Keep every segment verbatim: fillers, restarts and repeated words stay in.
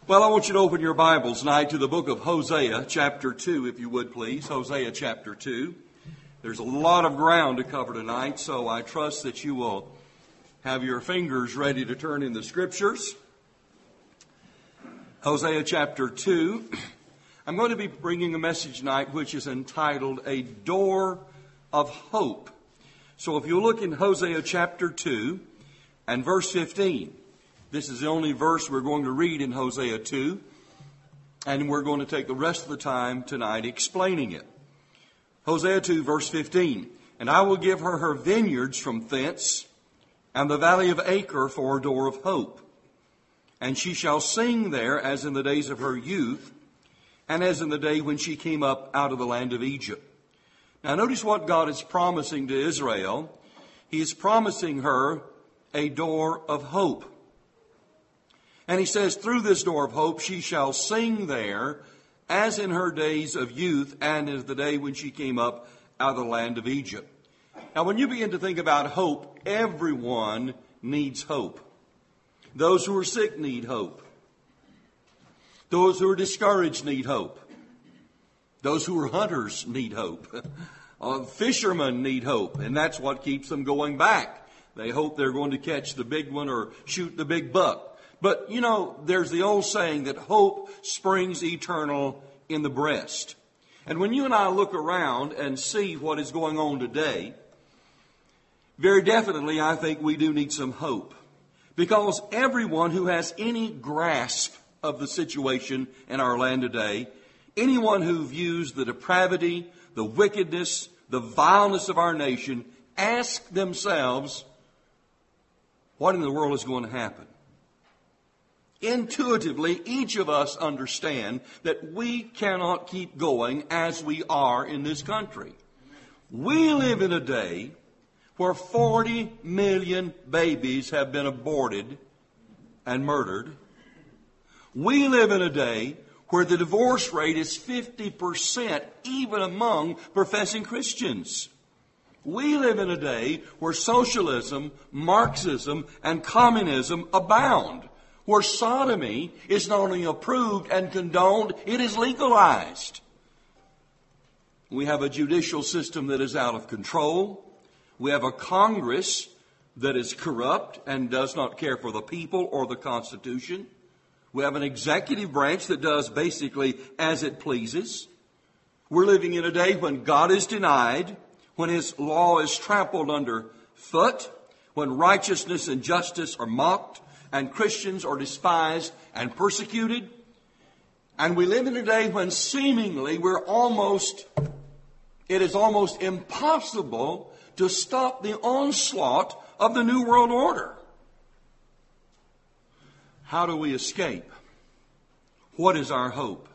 Well, I want you to open your Bibles tonight to the book of Hosea, chapter two, if you would please. Hosea, chapter two. There's a lot of ground to cover tonight, so I trust that you will have your fingers ready to turn in the Scriptures. Hosea, chapter two. I'm going to be bringing a message tonight which is entitled, A Door of Hope. So if you look in Hosea, chapter two, and verse fifteen. This is the only verse we're going to read in Hosea two, and we're going to take the rest of the time tonight explaining it. Hosea two, verse fifteen. And I will give her her vineyards from thence, and the valley of Acre for a door of hope. And she shall sing there as in the days of her youth, and as in the day when she came up out of the land of Egypt. Now notice what God is promising to Israel. He is promising her a door of hope. And he says, through this door of hope, she shall sing there as in her days of youth and as the day when she came up out of the land of Egypt. Now, when you begin to think about hope, everyone needs hope. Those who are sick need hope. Those who are discouraged need hope. Those who are hunters need hope. uh, fishermen need hope, and that's what keeps them going back. They hope they're going to catch the big one or shoot the big buck. But, you know, there's the old saying that hope springs eternal in the breast. And when you and I look around and see what is going on today, very definitely I think we do need some hope. Because everyone who has any grasp of the situation in our land today, anyone who views the depravity, the wickedness, the vileness of our nation, ask themselves, what in the world is going to happen? Intuitively, each of us understand that we cannot keep going as we are in this country. We live in a day where forty million babies have been aborted and murdered. We live in a day where the divorce rate is fifty percent even among professing Christians. We live in a day where socialism, Marxism, and communism abound. Where sodomy is not only approved and condoned, it is legalized. We have a judicial system that is out of control. We have a Congress that is corrupt and does not care for the people or the Constitution. We have an executive branch that does basically as it pleases. We're living in a day when God is denied, when His law is trampled underfoot, when righteousness and justice are mocked, and Christians are despised and persecuted. And we live in a day when seemingly we're almost, it is almost impossible to stop the onslaught of the New World Order. How do we escape? What is our hope?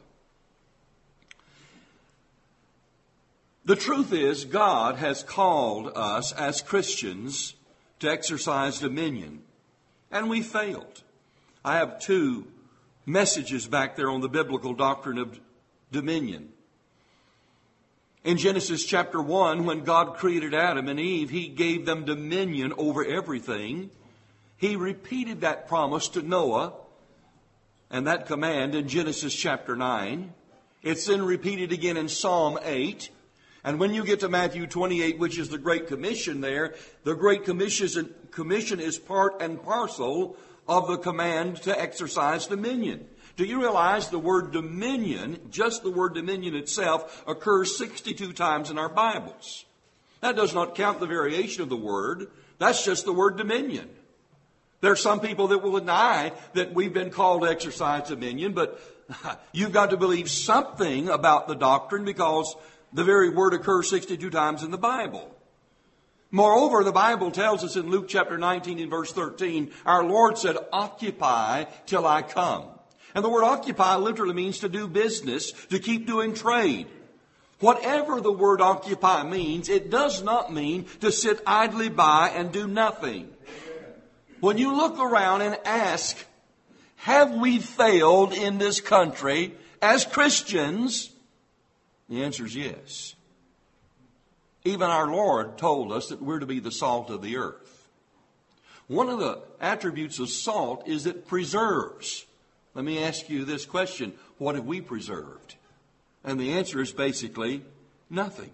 The truth is, God has called us as Christians to exercise dominion. And we failed. I have two messages back there on the biblical doctrine of dominion. In Genesis chapter one, when God created Adam and Eve, He gave them dominion over everything. He repeated that promise to Noah and that command in Genesis chapter nine. It's then repeated again in Psalm eight. And when you get to Matthew twenty-eight, which is the Great Commission there, the Great Commission is part and parcel of the command to exercise dominion. Do you realize the word dominion, just the word dominion itself, occurs sixty-two times in our Bibles? That does not count the variation of the word. That's just the word dominion. There are some people that will deny that we've been called to exercise dominion, but you've got to believe something about the doctrine because the very word occurs sixty-two times in the Bible. Moreover, the Bible tells us in Luke chapter nineteen and verse thirteen, our Lord said, occupy till I come. And the word occupy literally means to do business, to keep doing trade. Whatever the word occupy means, it does not mean to sit idly by and do nothing. When you look around and ask, have we failed in this country as Christians? The answer is yes. Even our Lord told us that we're to be the salt of the earth. One of the attributes of salt is it preserves. Let me ask you this question. What have we preserved? And the answer is basically nothing.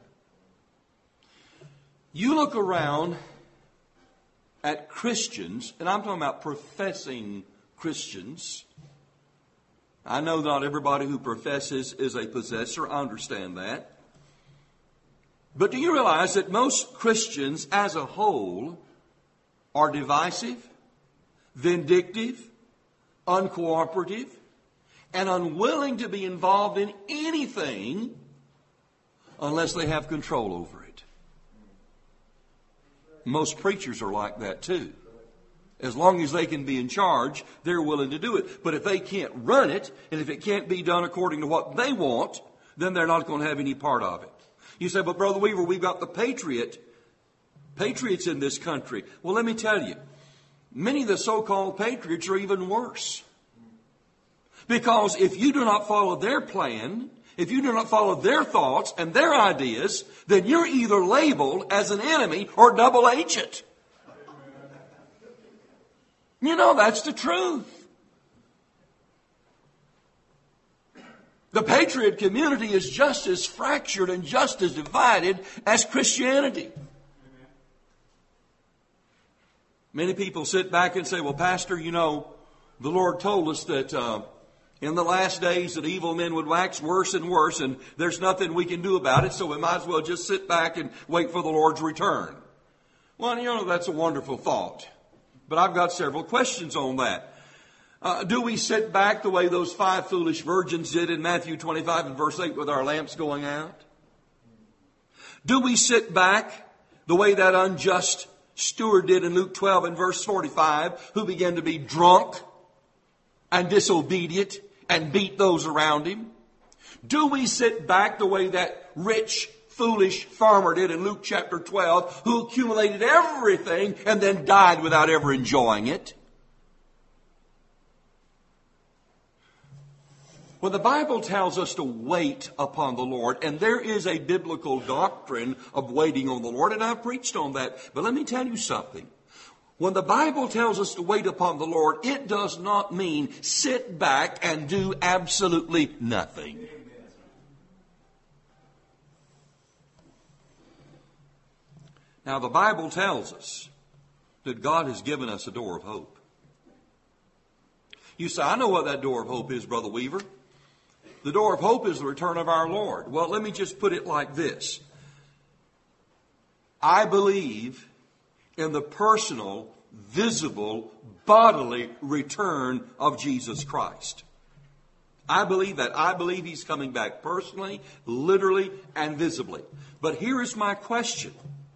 You look around at Christians, and I'm talking about professing Christians. I know not everybody who professes is a possessor. I understand that. But do you realize that most Christians as a whole are divisive, vindictive, uncooperative, and unwilling to be involved in anything unless they have control over it? Most preachers are like that too. As long as they can be in charge, they're willing to do it. But if they can't run it, and if it can't be done according to what they want, then they're not going to have any part of it. You say, but Brother Weaver, we've got the patriot, patriots in this country. Well, let me tell you, many of the so-called patriots are even worse. Because if you do not follow their plan, if you do not follow their thoughts and their ideas, then you're either labeled as an enemy or double agent. You know, that's the truth. The patriot community is just as fractured and just as divided as Christianity. Many people sit back and say, well, Pastor, you know, the Lord told us that uh, in the last days that evil men would wax worse and worse, and there's nothing we can do about it, so we might as well just sit back and wait for the Lord's return. Well, you know, that's a wonderful thought. But I've got several questions on that. Uh, do we sit back the way those five foolish virgins did in Matthew twenty-five and verse eight with our lamps going out? Do we sit back the way that unjust steward did in Luke twelve and verse forty-five, who began to be drunk and disobedient and beat those around him? Do we sit back the way that rich, foolish farmer did in Luke chapter twelve, who accumulated everything and then died without ever enjoying it? Well, the Bible tells us to wait upon the Lord, and there is a biblical doctrine of waiting on the Lord, and I've preached on that. But let me tell you something. When the Bible tells us to wait upon the Lord, it does not mean sit back and do absolutely nothing. Now, the Bible tells us that God has given us a door of hope. You say, I know what that door of hope is, Brother Weaver. The door of hope is the return of our Lord. Well, let me just put it like this. I believe in the personal, visible, bodily return of Jesus Christ. I believe that. I believe He's coming back personally, literally, and visibly. But here is my question.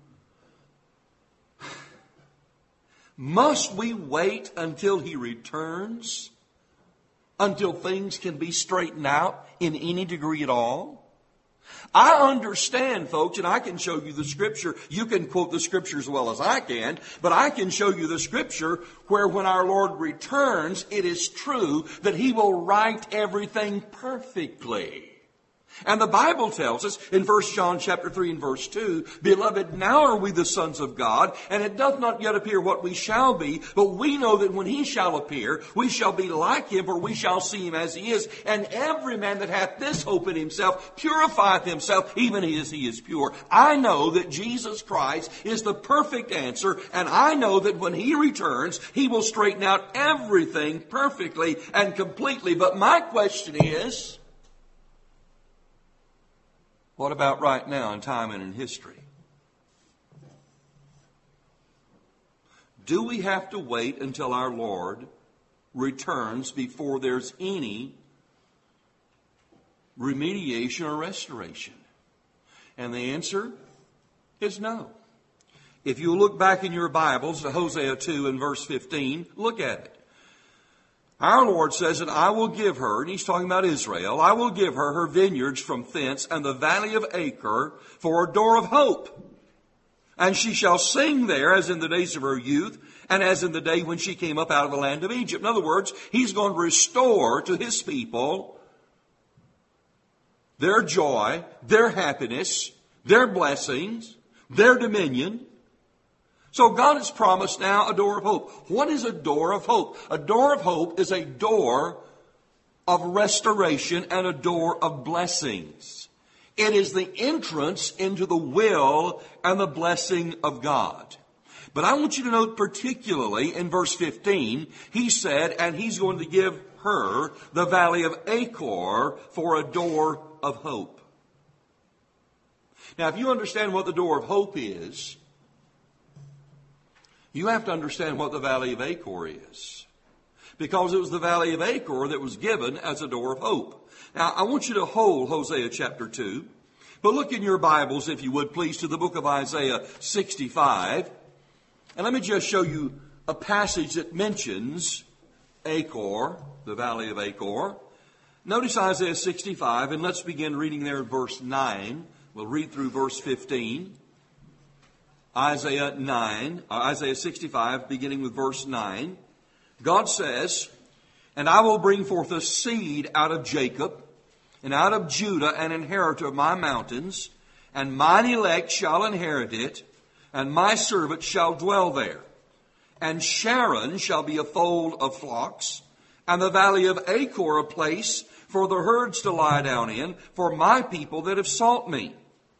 Must we wait until He returns? Until things can be straightened out in any degree at all? I understand, folks, and I can show you the Scripture. You can quote the Scripture as well as I can, but I can show you the Scripture where when our Lord returns, it is true that He will right everything perfectly. And the Bible tells us in First John chapter three and verse two, Beloved, now are we the sons of God, and it doth not yet appear what we shall be, but we know that when He shall appear, we shall be like Him, for we shall see Him as He is. And every man that hath this hope in himself purifieth himself, even as he is pure. I know that Jesus Christ is the perfect answer, and I know that when He returns, He will straighten out everything perfectly and completely. But my question is, what about right now in time and in history? Do we have to wait until our Lord returns before there's any remediation or restoration? And the answer is no. If you look back in your Bibles to Hosea two and verse fifteen, look at it. Our Lord says that I will give her, and He's talking about Israel, I will give her her vineyards from thence and the valley of Acre for a door of hope. And she shall sing there as in the days of her youth and as in the day when she came up out of the land of Egypt. In other words, He's going to restore to His people their joy, their happiness, their blessings, their dominion. So God has promised now a door of hope. What is a door of hope? A door of hope is a door of restoration and a door of blessings. It is the entrance into the will and the blessing of God. But I want you to note particularly in verse fifteen, he said, and he's going to give her the valley of Achor for a door of hope. Now, if you understand what the door of hope is, you have to understand what the valley of Achor is. Because it was the valley of Achor that was given as a door of hope. Now, I want you to hold Hosea chapter two. But look in your Bibles, if you would, please, to the book of Isaiah sixty-five. And let me just show you a passage that mentions Achor, the valley of Achor. Notice Isaiah sixty-five, and let's begin reading there in verse nine. We'll read through verse fifteen. Isaiah nine, uh, Isaiah sixty-five, beginning with verse nine. God says, "And I will bring forth a seed out of Jacob, and out of Judah an inheritor of my mountains, and mine elect shall inherit it, and my servant shall dwell there. And Sharon shall be a fold of flocks, and the valley of Achor a place for the herds to lie down in, for my people that have sought me."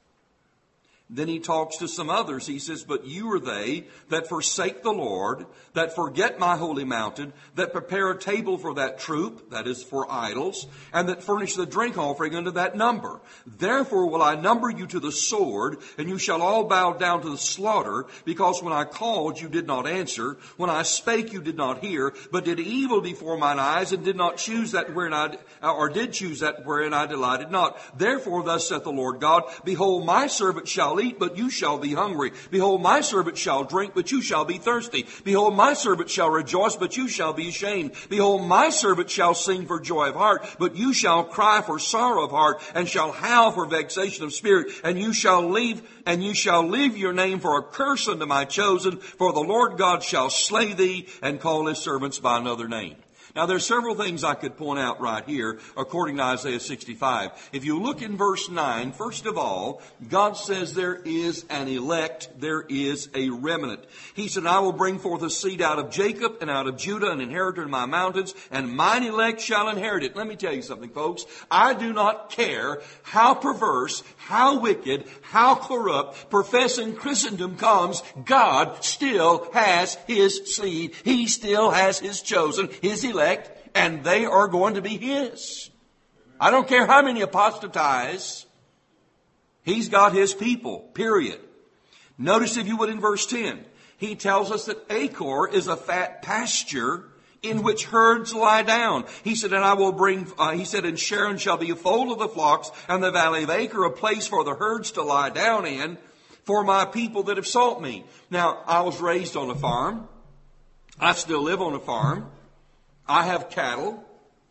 Then he talks to some others. He says, "But you are they that forsake the Lord, that forget my holy mountain, that prepare a table for that troop," that is for idols, "and that furnish the drink offering unto that number. Therefore will I number you to the sword, and you shall all bow down to the slaughter, because when I called you did not answer, when I spake you did not hear, but did evil before mine eyes, and did not choose that wherein I, or did choose that wherein I delighted not. Therefore thus saith the Lord God, Behold, my servant shall eat, but you shall be hungry. Behold, my servant shall drink, but you shall be thirsty. Behold, my servant shall rejoice, but you shall be ashamed. Behold, my servant shall sing for joy of heart, but you shall cry for sorrow of heart, and shall howl for vexation of spirit. And you shall leave, and you shall leave your name for a curse unto my chosen, for the Lord God shall slay thee, and call his servants by another name." Now, there's several things I could point out right here, according to Isaiah sixty-five. If you look in verse nine, first of all, God says there is an elect, there is a remnant. He said, "I will bring forth a seed out of Jacob and out of Judah, an inheritor in my mountains, and mine elect shall inherit it." Let me tell you something, folks. I do not care how perverse, how wicked, how corrupt professing Christendom comes, God still has his seed. He still has his chosen, his elect, and they are going to be his. I don't care how many apostatize. He's got his people, period. Notice, if you would, in verse ten, he tells us that Achor is a fat pasture in which herds lie down. He said, and I will bring, uh, he said, and Sharon shall be a fold of the flocks, and the valley of Achor a place for the herds to lie down in, for my people that have sought me. Now, I was raised on a farm. I still live on a farm. I have cattle.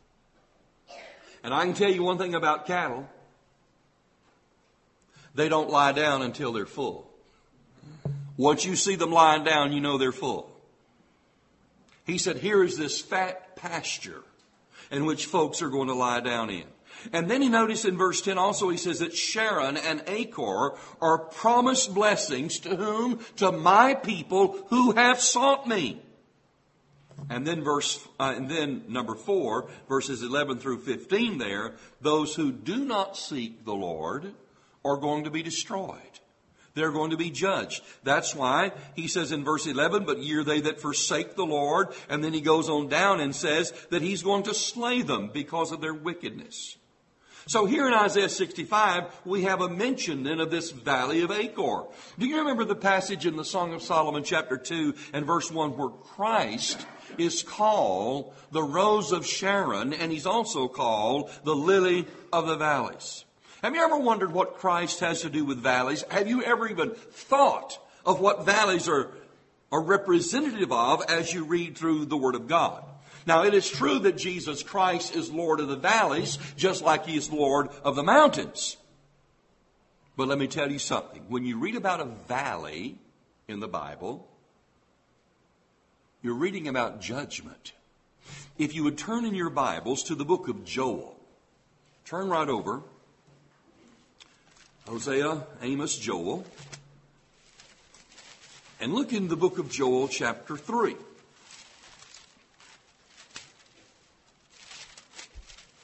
And I can tell you one thing about cattle. They don't lie down until they're full. Once you see them lying down, you know they're full. He said, here is this fat pasture in which folks are going to lie down in. And then he noticed in verse ten also, he says that Sharon and Achor are promised blessings to whom? To my people who have sought me. And then verse, uh, and then number four, verses eleven through fifteen there, those who do not seek the Lord are going to be destroyed. They're going to be judged. That's why he says in verse eleven, but ye are they that forsake the Lord. And then he goes on down and says that he's going to slay them because of their wickedness. So here in Isaiah sixty-five, we have a mention then of this valley of Achor. Do you remember the passage in the Song of Solomon chapter two and verse one where Christ is called the rose of Sharon, and he's also called the lily of the valleys? Have you ever wondered what Christ has to do with valleys? Have you ever even thought of what valleys are, are representative of as you read through the Word of God? Now, it is true that Jesus Christ is Lord of the valleys, just like he is Lord of the mountains. But let me tell you something. When you read about a valley in the Bible, you're reading about judgment. If you would turn in your Bibles to the book of Joel, turn right over. Hosea, Amos, Joel. And look in the book of Joel, chapter three.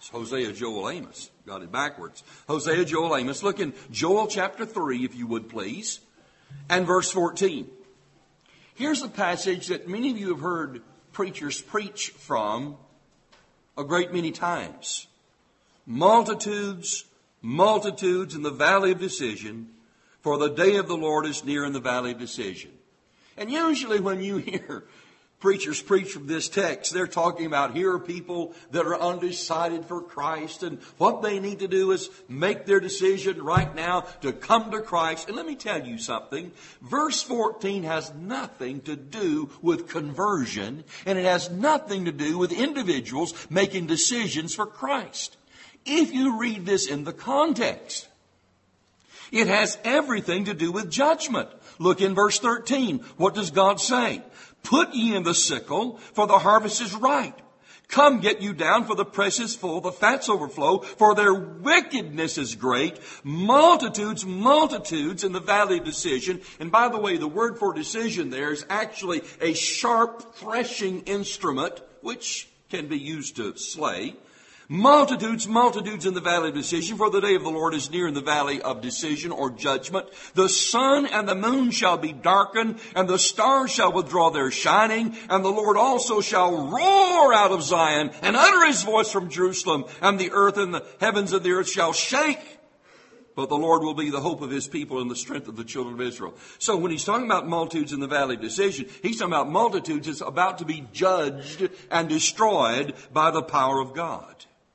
It's Hosea, Joel, Amos. Got it backwards. Hosea, Joel, Amos. Look in Joel chapter three, if you would please, and verse fourteen. Here's a passage that many of you have heard preachers preach from a great many times. Multitudes, multitudes in the valley of decision, for the day of the Lord is near in the valley of decision. And usually when you hear preachers preach from this text, they're talking about here are people that are undecided for Christ, and what they need to do is make their decision right now to come to Christ. And let me tell you something. Verse fourteen has nothing to do with conversion, and it has nothing to do with individuals making decisions for Christ. If you read this in the context, it has everything to do with judgment. Look in verse thirteen. What does God say? Put ye in the sickle, for the harvest is ripe. Come, get you down, for the press is full, the fats overflow, for their wickedness is great. Multitudes, multitudes in the valley of decision. And by the way, the word for decision there is actually a sharp threshing instrument, which can be used to slay. Multitudes, multitudes in the valley of decision, for the day of the Lord is near in the valley of decision or judgment. The sun and the moon shall be darkened, and the stars shall withdraw their shining, and the Lord also shall roar out of Zion, and utter his voice from Jerusalem, and the earth and the heavens of the earth shall shake. But the Lord will be the hope of his people and the strength of the children of Israel. So when he's talking about multitudes in the valley of decision, he's talking about multitudes that's about to be judged and destroyed by the power of God.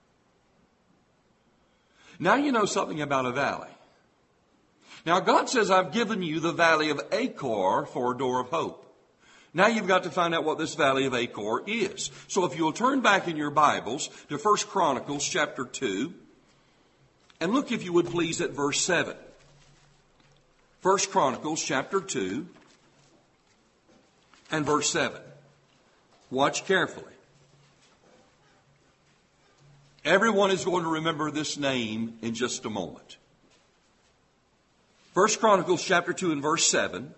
Now you know something about a valley. Now God says, I've given you the valley of Achor for a door of hope. Now you've got to find out what this valley of Achor is. So if you'll turn back in your Bibles to First Chronicles chapter two, and look, if you would please, at verse seven. First Chronicles chapter two and verse seven. Watch carefully. Everyone is going to remember this name in just a moment. First Chronicles chapter two and verse seven.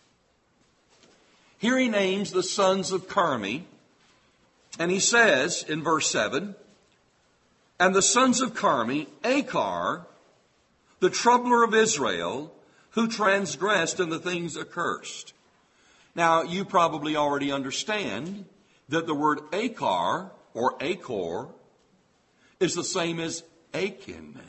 Here he names the sons of Carmi. And he says in verse seven, and the sons of Carmi, Achor, the troubler of Israel, who transgressed in the things accursed. Now, you probably already understand that the word Achor or Achor is the same as Achan.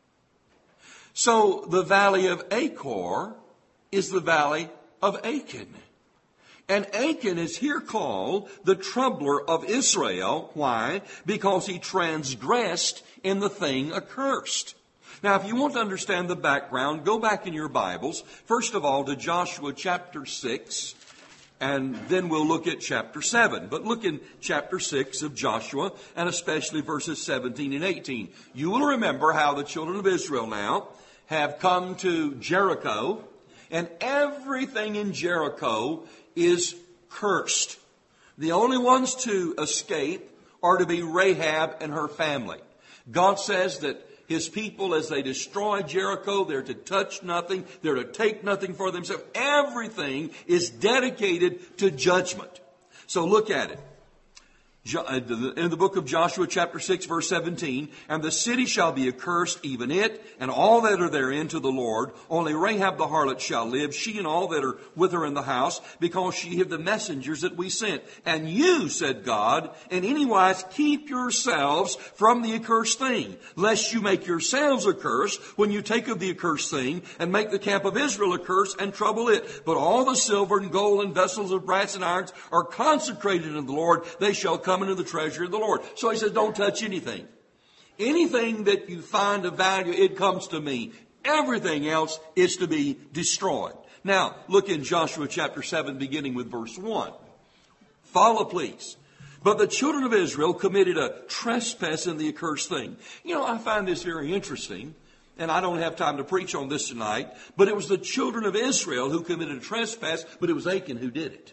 So the valley of Achor is the valley of Achan. And Achan is here called the troubler of Israel. Why? Because he transgressed in the thing accursed. Now, if you want to understand the background, go back in your Bibles, first of all, to Joshua chapter six. And then we'll look at chapter seven. But look in chapter six of Joshua, and especially verses seventeen and eighteen. You will remember how the children of Israel now have come to Jericho, and everything in Jericho is cursed. The only ones to escape are to be Rahab and her family. God says that his people, as they destroy Jericho, they're to touch nothing. They're to take nothing for themselves. Everything is dedicated to judgment. So look at it. In the book of Joshua chapter six verse seventeen, and the city shall be accursed, even it, and all that are therein to the Lord. Only Rahab the harlot shall live, she and all that are with her in the house, because she hid the messengers that we sent. And you, said God, in any wise keep yourselves from the accursed thing, lest you make yourselves accursed when you take of the accursed thing, and make the camp of Israel accursed and trouble it. But all the silver and gold and vessels of brass and irons are consecrated in the Lord. They shall come into the treasury of the Lord. So he says, don't touch anything. Anything that you find of value, it comes to me. Everything else is to be destroyed. Now, look in Joshua chapter seven, beginning with verse one. Follow, please. But the children of Israel committed a trespass in the accursed thing. You know, I find this very interesting, and I don't have time to preach on this tonight, but it was the children of Israel who committed a trespass, but it was Achan who did it.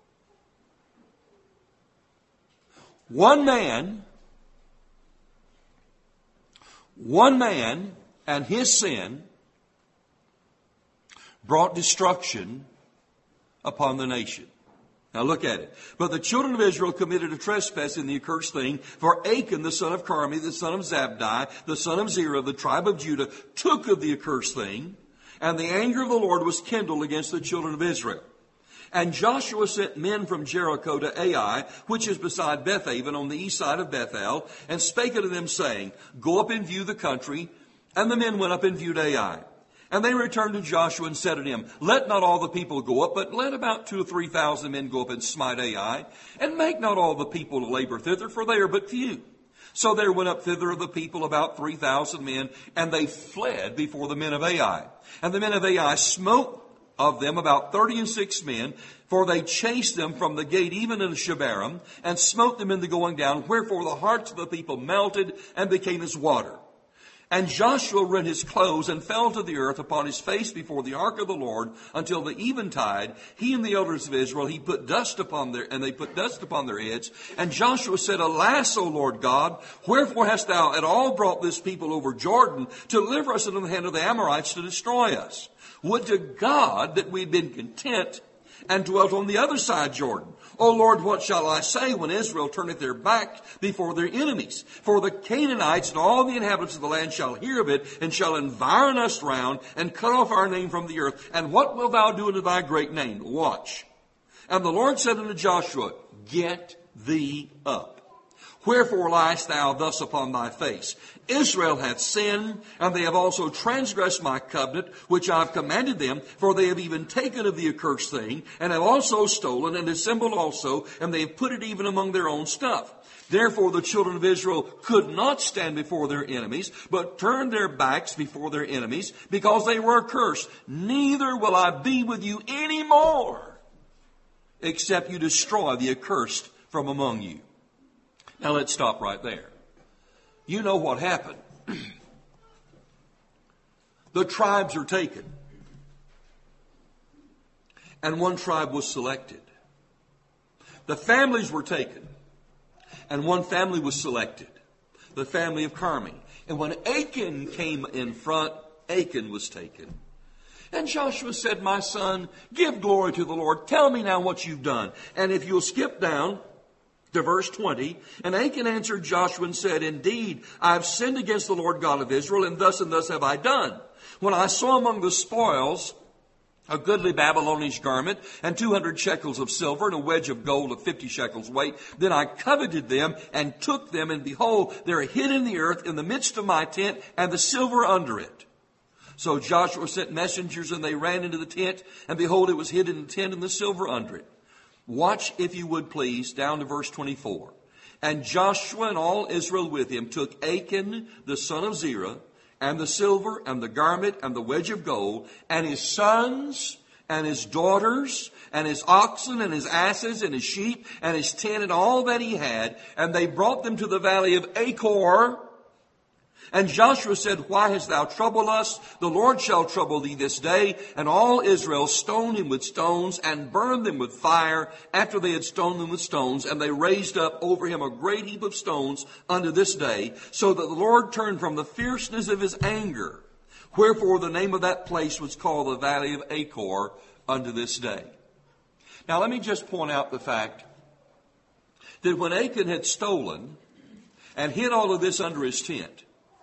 One man, one man and his sin brought destruction upon the nation. Now look at it. But the children of Israel committed a trespass in the accursed thing, for Achan, the son of Carmi, the son of Zabdi, the son of Zerah, of the tribe of Judah, took of the accursed thing, and the anger of the Lord was kindled against the children of Israel. And Joshua sent men from Jericho to Ai, which is beside Bethaven on the east side of Bethel, and spake unto them, saying, Go up and view the country. And the men went up and viewed Ai. And they returned to Joshua and said unto him, Let not all the people go up, but let about two or three thousand men go up and smite Ai, and make not all the people to labor thither, for they are but few. So there went up thither of the people about three thousand men, and they fled before the men of Ai. And the men of Ai smote of them about thirty and six men, for they chased them from the gate even unto Shebarim, and smote them in the going down, wherefore the hearts of the people melted and became as water. And Joshua rent his clothes and fell to the earth upon his face before the ark of the Lord until the eventide. He and the elders of Israel, he put dust upon their, and they put dust upon their heads. And Joshua said, Alas, O Lord God, wherefore hast thou at all brought this people over Jordan to deliver us into the hand of the Amorites to destroy us? Would to God that we had been content and dwelt on the other side Jordan. O Lord, what shall I say when Israel turneth their back before their enemies? For the Canaanites and all the inhabitants of the land shall hear of it, and shall environ us round, and cut off our name from the earth. And what wilt thou do unto thy great name? Watch. And the Lord said unto Joshua, Get thee up. Wherefore liest thou thus upon thy face? Israel hath sinned, and they have also transgressed my covenant, which I have commanded them, for they have even taken of the accursed thing, and have also stolen, and dissembled also, and they have put it even among their own stuff. Therefore the children of Israel could not stand before their enemies, but turned their backs before their enemies, because they were accursed. Neither will I be with you any more, except you destroy the accursed from among you. Now let's stop right there. You know what happened. The tribes are taken. And one tribe was selected. The families were taken. And one family was selected. The family of Carmi. And when Achan came in front, Achan was taken. And Joshua said, My son, give glory to the Lord. Tell me now what you've done. And if you'll skip down to verse twenty, and Achan answered Joshua and said, Indeed, I have sinned against the Lord God of Israel, and thus and thus have I done. When I saw among the spoils a goodly Babylonish garment, and two hundred shekels of silver, and a wedge of gold of fifty shekels weight, then I coveted them, and took them, and behold, they are hid in the earth in the midst of my tent, and the silver under it. So Joshua sent messengers, and they ran into the tent, and behold, it was hid in the tent, and the silver under it. Watch, if you would please, down to verse twenty-four. And Joshua and all Israel with him took Achan, the son of Zerah, and the silver, and the garment, and the wedge of gold, and his sons, and his daughters, and his oxen, and his asses, and his sheep, and his tent, and all that he had, and they brought them to the valley of Achor. And Joshua said, Why hast thou troubled us? The Lord shall trouble thee this day. And all Israel stoned him with stones and burned them with fire after they had stoned them with stones. And they raised up over him a great heap of stones unto this day, so that the Lord turned from the fierceness of his anger. Wherefore the name of that place was called the Valley of Achor unto this day. Now let me just point out the fact that when Achan had stolen and hid all of this under his tent,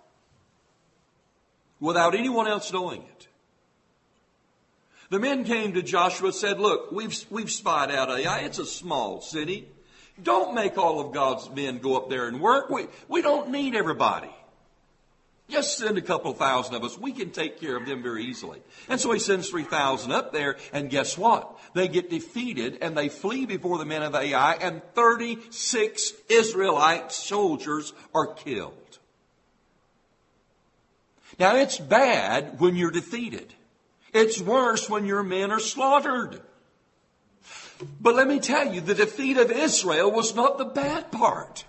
without anyone else knowing it, the men came to Joshua and said, Look, we've, we've spied out Ai. It's a small city. Don't make all of God's men go up there and work. We, we don't need everybody. Just send a couple thousand of us. We can take care of them very easily. And so he sends three thousand up there, and guess what? They get defeated, and they flee before the men of Ai, and thirty-six Israelite soldiers are killed. Now, it's bad when you're defeated. It's worse when your men are slaughtered. But let me tell you, the defeat of Israel was not the bad part.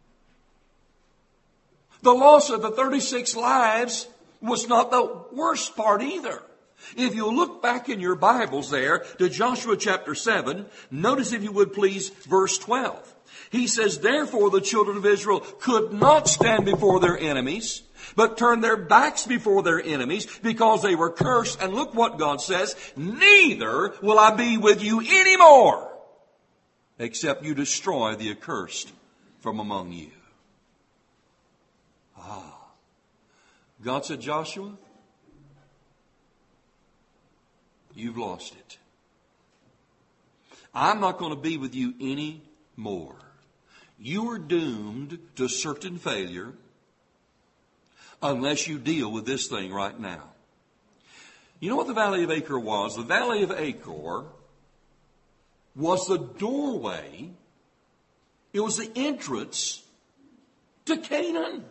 The loss of the thirty-six lives was not the worst part either. If you look back in your Bibles there to Joshua chapter seven, notice, if you would please, verse twelve. He says, Therefore the children of Israel could not stand before their enemies, but turned their backs before their enemies, because they were cursed. And look what God says, Neither will I be with you anymore, except you destroy the accursed from among you. Ah. God said, Joshua, you've lost it. I'm not going to be with you anymore. You are doomed to certain failure unless you deal with this thing right now. You know what the Valley of Achor was? The Valley of Achor was the doorway. It was the entrance to Canaan.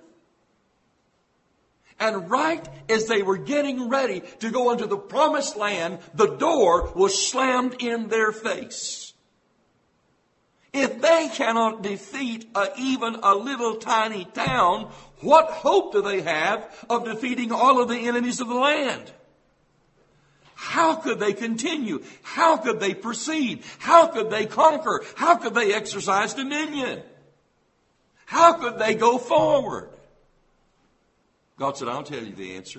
And right as they were getting ready to go into the promised land, the door was slammed in their face. If they cannot defeat a, even a little tiny town, what hope do they have of defeating all of the enemies of the land? How could they continue? How could they proceed? How could they conquer? How could they exercise dominion? How could they go forward? God said, I'll tell you the answer.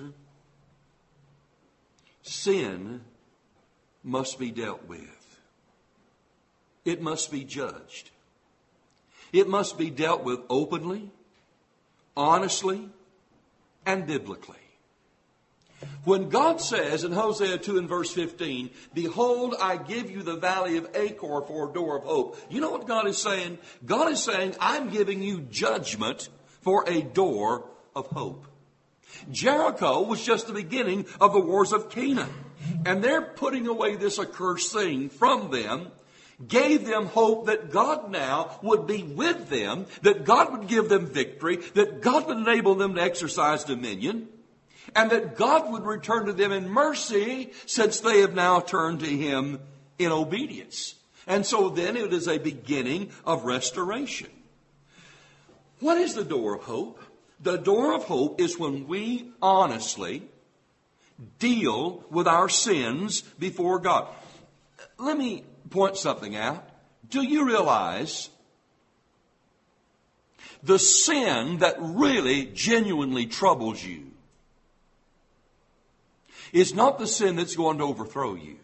Sin must be dealt with. It must be judged. It must be dealt with openly, honestly, and biblically. When God says in Hosea two and verse fifteen, behold, I give you the valley of Achor for a door of hope. You know what God is saying? God is saying, I'm giving you judgment for a door of hope. Jericho was just the beginning of the wars of Canaan. And they're putting away this accursed thing from them, gave them hope that God now would be with them, that God would give them victory, that God would enable them to exercise dominion, and that God would return to them in mercy since they have now turned to Him in obedience. And so then it is a beginning of restoration. What is the door of hope? The door of hope is when we honestly deal with our sins before God. Let me point something out. Do you realize the sin that really genuinely troubles you is not the sin that's going to overthrow you?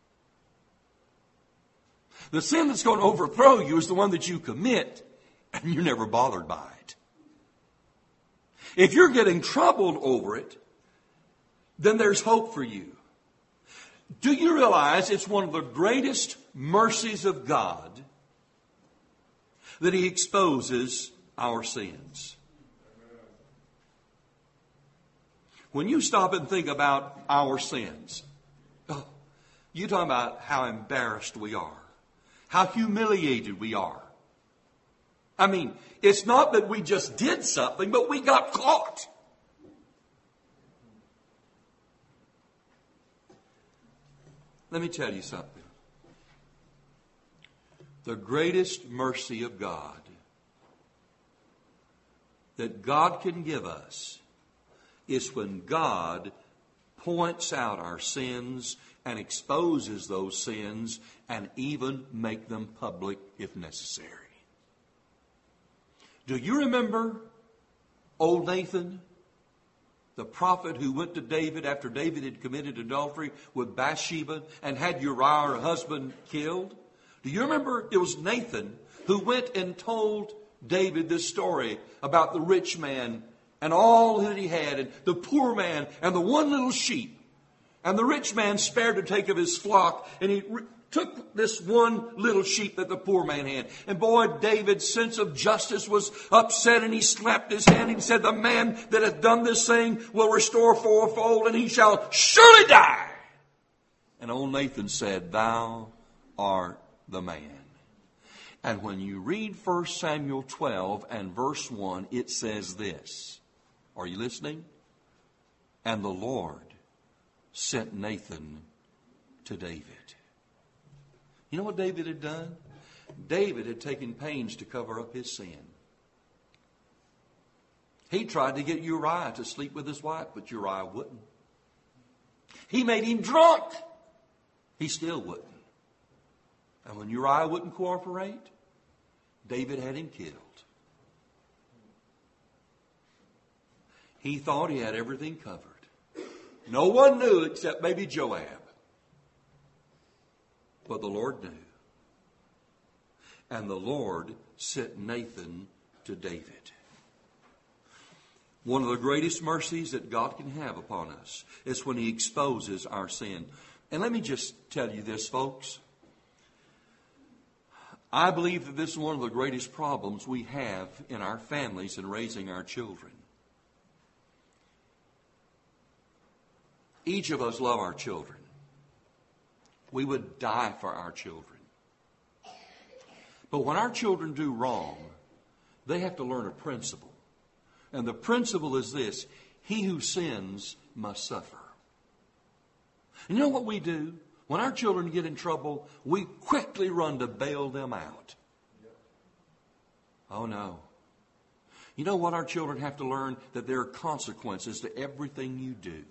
The sin that's going to overthrow you is the one that you commit and you're never bothered by it. If you're getting troubled over it, then there's hope for you. Do you realize it's one of the greatest mercies of God that He exposes our sins? When you stop and think about our sins, oh, you talk about how embarrassed we are, how humiliated we are. I mean, it's not that we just did something, but we got caught. Let me tell you something. The greatest mercy of God that God can give us is when God points out our sins and exposes those sins and even make them public if necessary. Do you remember old Nathan, the prophet who went to David after David had committed adultery with Bathsheba and had Uriah, her husband, killed? Do you remember it was Nathan who went and told David this story about the rich man and all that he had, and the poor man and the one little sheep? And the rich man spared to take of his flock, and he re- took this one little sheep that the poor man had. And boy, David's sense of justice was upset, and he slapped his hand and said, the man that hath done this thing will restore fourfold, and he shall surely die. And old Nathan said, thou art the man. And when you read First Samuel twelve and verse one, it says this. Are you listening? And the Lord sent Nathan to David. You know what David had done? David had taken pains to cover up his sin. He tried to get Uriah to sleep with his wife, but Uriah wouldn't. He made him drunk. He still wouldn't. And when Uriah wouldn't cooperate, David had him killed. He thought he had everything covered. No one knew except maybe Joab. But the Lord knew. and the Lord sent Nathan to David. One of the greatest mercies that God can have upon us is when He exposes our sin. And let me just tell you this, folks. I believe that this is one of the greatest problems we have in our families in raising our children. Each of us love our children. We would die for our children. But when our children do wrong, they have to learn a principle. And the principle is this: he who sins must suffer. And you know what we do? When our children get in trouble, we quickly run to bail them out. Oh no. You know what our children have to learn? That there are consequences to everything you do.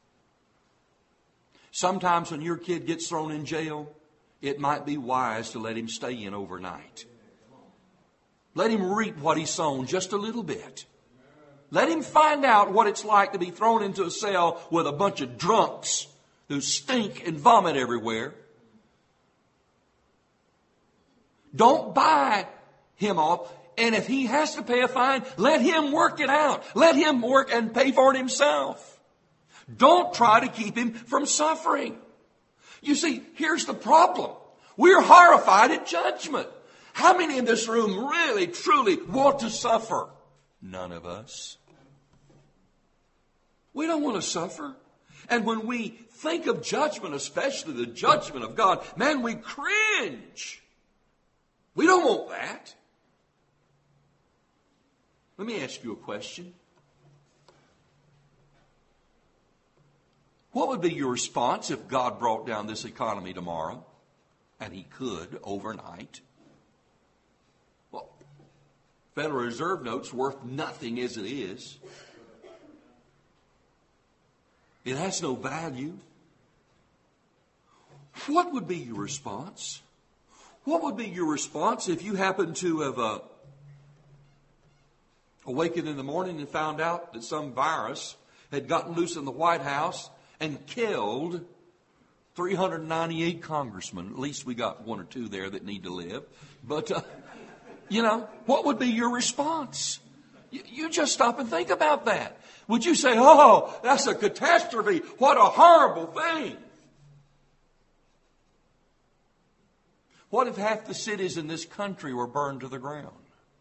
Sometimes when your kid gets thrown in jail, it might be wise to let him stay in overnight. Let him reap what he's sown just a little bit. Let him find out what it's like to be thrown into a cell with a bunch of drunks who stink and vomit everywhere. Don't buy him off. And if he has to pay a fine, let him work it out. Let him work and pay for it himself. Don't try to keep him from suffering. You see, here's the problem. We're horrified at judgment. How many in this room really, truly want to suffer? None of us. We don't want to suffer. And when we think of judgment, especially the judgment of God, man, we cringe. We don't want that. Let me ask you a question. What would be your response if God brought down this economy tomorrow? And He could overnight. Well, Federal Reserve notes worth nothing as it is. It has no value. What would be your response? What would be your response if you happened to have uh, awakened in the morning and found out that some virus had gotten loose in the White House and killed three hundred ninety-eight congressmen? At least we got one or two there that need to live. But, uh, you know, what would be your response? You, you just stop and think about that. Would you say, oh, that's a catastrophe. What a horrible thing. What if half the cities in this country were burned to the ground?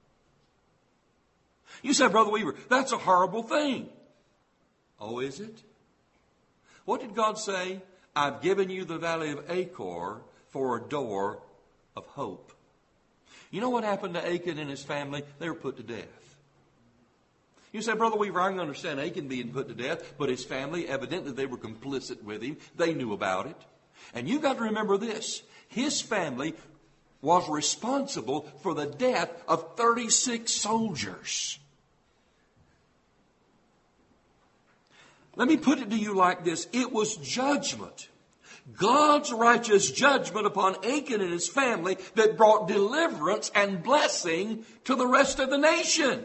You say, Brother Weaver, that's a horrible thing. Oh, is it? What did God say? I've given you the valley of Achor for a door of hope. You know what happened to Achan and his family? They were put to death. You say, Brother Weaver, I can understand Achan being put to death, but his family, evidently they were complicit with him. They knew about it. And you've got to remember this. His family was responsible for the death of thirty-six soldiers. Let me put it to you like this. It was judgment. God's righteous judgment upon Achan and his family that brought deliverance and blessing to the rest of the nation.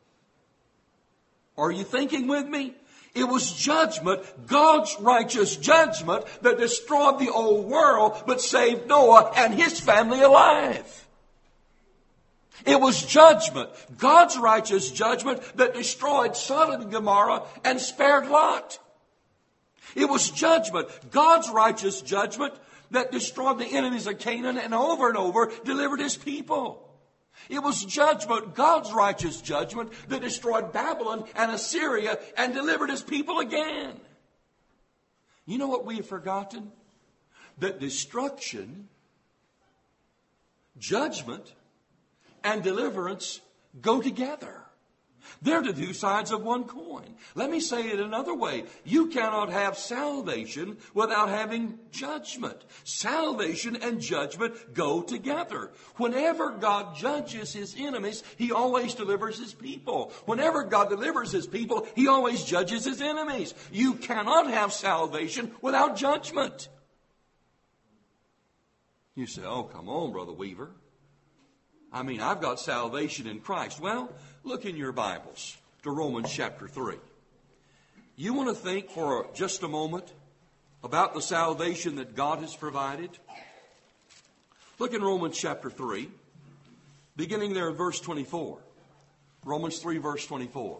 Are you thinking with me? It was judgment, God's righteous judgment, that destroyed the old world but saved Noah and his family alive. It was judgment, God's righteous judgment, that destroyed Sodom and Gomorrah and spared Lot. It was judgment, God's righteous judgment, that destroyed the enemies of Canaan and over and over delivered His people. It was judgment, God's righteous judgment, that destroyed Babylon and Assyria and delivered His people again. You know what we have forgotten? That destruction, judgment, and deliverance go together. They're the two sides of one coin. Let me say it another way. You cannot have salvation without having judgment. Salvation and judgment go together. Whenever God judges His enemies, He always delivers His people. Whenever God delivers His people, He always judges His enemies. You cannot have salvation without judgment. You say, oh, come on, Brother Weaver. I mean, I've got salvation in Christ. Well, look in your Bibles to Romans chapter three. You want to think for just a moment about the salvation that God has provided? Look in Romans chapter three. Beginning there in verse twenty-four. Romans three, verse twenty-four.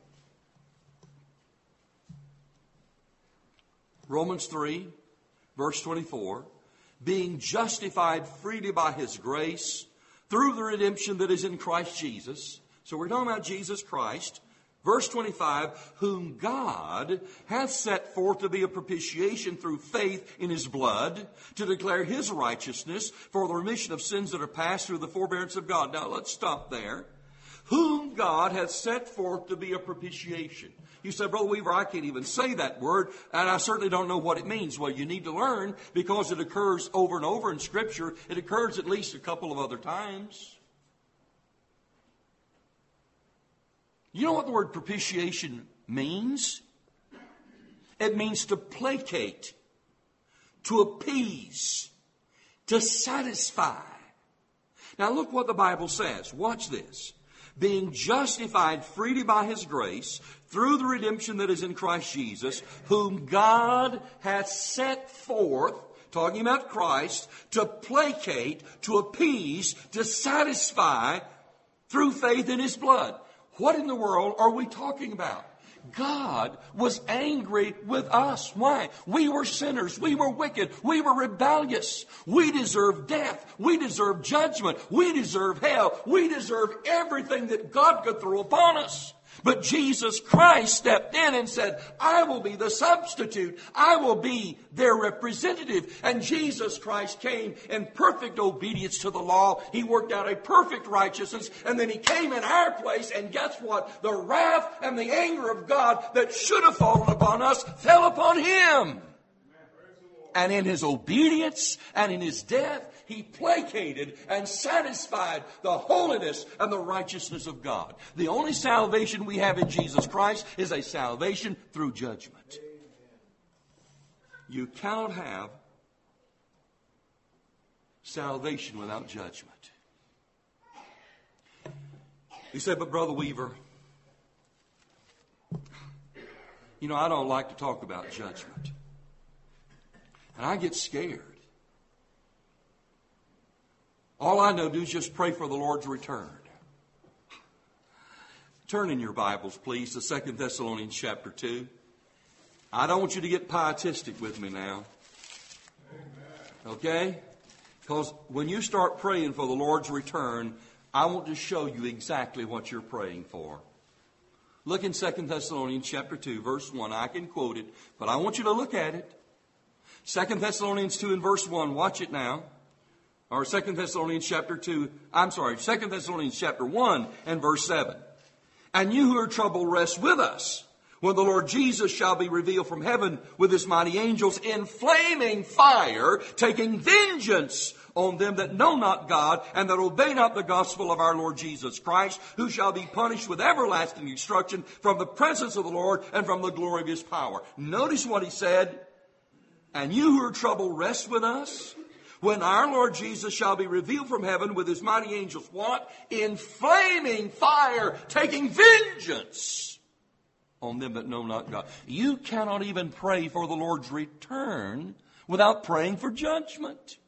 Romans three, verse twenty-four. Being justified freely by His grace through the redemption that is in Christ Jesus. So we're talking about Jesus Christ. Verse twenty-five, whom God hath set forth to be a propitiation through faith in His blood, to declare His righteousness for the remission of sins that are past through the forbearance of God. Now let's stop there. Whom God hath set forth to be a propitiation. You say, Brother Weaver, I can't even say that word, and I certainly don't know what it means. Well, you need to learn because it occurs over and over in Scripture. It occurs at least a couple of other times. You know what the word propitiation means? It means to placate, to appease, to satisfy. Now look what the Bible says. Watch this. Being justified freely by His grace through the redemption that is in Christ Jesus, whom God hath set forth, talking about Christ, to placate, to appease, to satisfy through faith in His blood. What in the world are we talking about? God was angry with us. Why? We were sinners. We were wicked. We were rebellious. We deserve death. We deserve judgment. We deserve hell. We deserve everything that God could throw upon us. But Jesus Christ stepped in and said, I will be the substitute. I will be their representative. And Jesus Christ came in perfect obedience to the law. He worked out a perfect righteousness. And then He came in our place. And guess what? The wrath and the anger of God that should have fallen upon us fell upon Him. And in His obedience and in His death, He placated and satisfied the holiness and the righteousness of God. The only salvation we have in Jesus Christ is a salvation through judgment. You cannot have salvation without judgment. You say, but Brother Weaver, you know, I don't like to talk about judgment. And I get scared. All I know to do is just pray for the Lord's return. Turn in your Bibles, please, to Second Thessalonians chapter two. I don't want you to get pietistic with me now. Okay? Because when you start praying for the Lord's return, I want to show you exactly what you're praying for. Look in Second Thessalonians chapter two, verse one. I can quote it, but I want you to look at it. Second Thessalonians two and verse one. Watch it now. Or Second Thessalonians chapter two. I'm sorry, Second Thessalonians chapter one and verse seven. And you who are troubled, rest with us when the Lord Jesus shall be revealed from heaven with His mighty angels in flaming fire, taking vengeance on them that know not God and that obey not the gospel of our Lord Jesus Christ, who shall be punished with everlasting destruction from the presence of the Lord and from the glory of His power. Notice what he said. And you who are troubled, rest with us when our Lord Jesus shall be revealed from heaven with His mighty angels. What? In flaming fire, taking vengeance on them that know not God. You cannot even pray for the Lord's return without praying for judgment.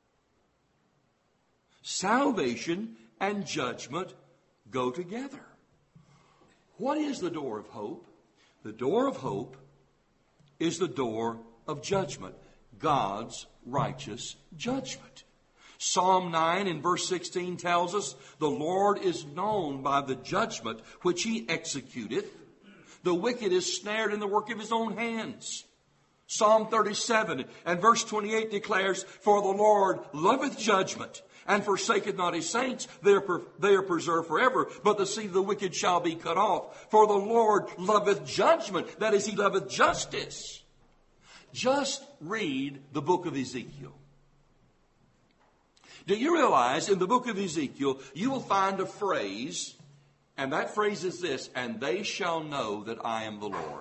Salvation and judgment go together. What is the door of hope? The door of hope is the door of judgment. God's righteous judgment. Psalm nine and verse sixteen tells us, the Lord is known by the judgment which He executeth. The wicked is snared in the work of his own hands. Psalm thirty-seven and verse twenty-eight declares, for the Lord loveth judgment, and forsaketh not His saints. They are, per- they are preserved forever, but the seed of the wicked shall be cut off. For the Lord loveth judgment, that is, He loveth justice. Just read the book of Ezekiel. Do you realize in the book of Ezekiel, you will find a phrase, and that phrase is this, and they shall know that I am the Lord.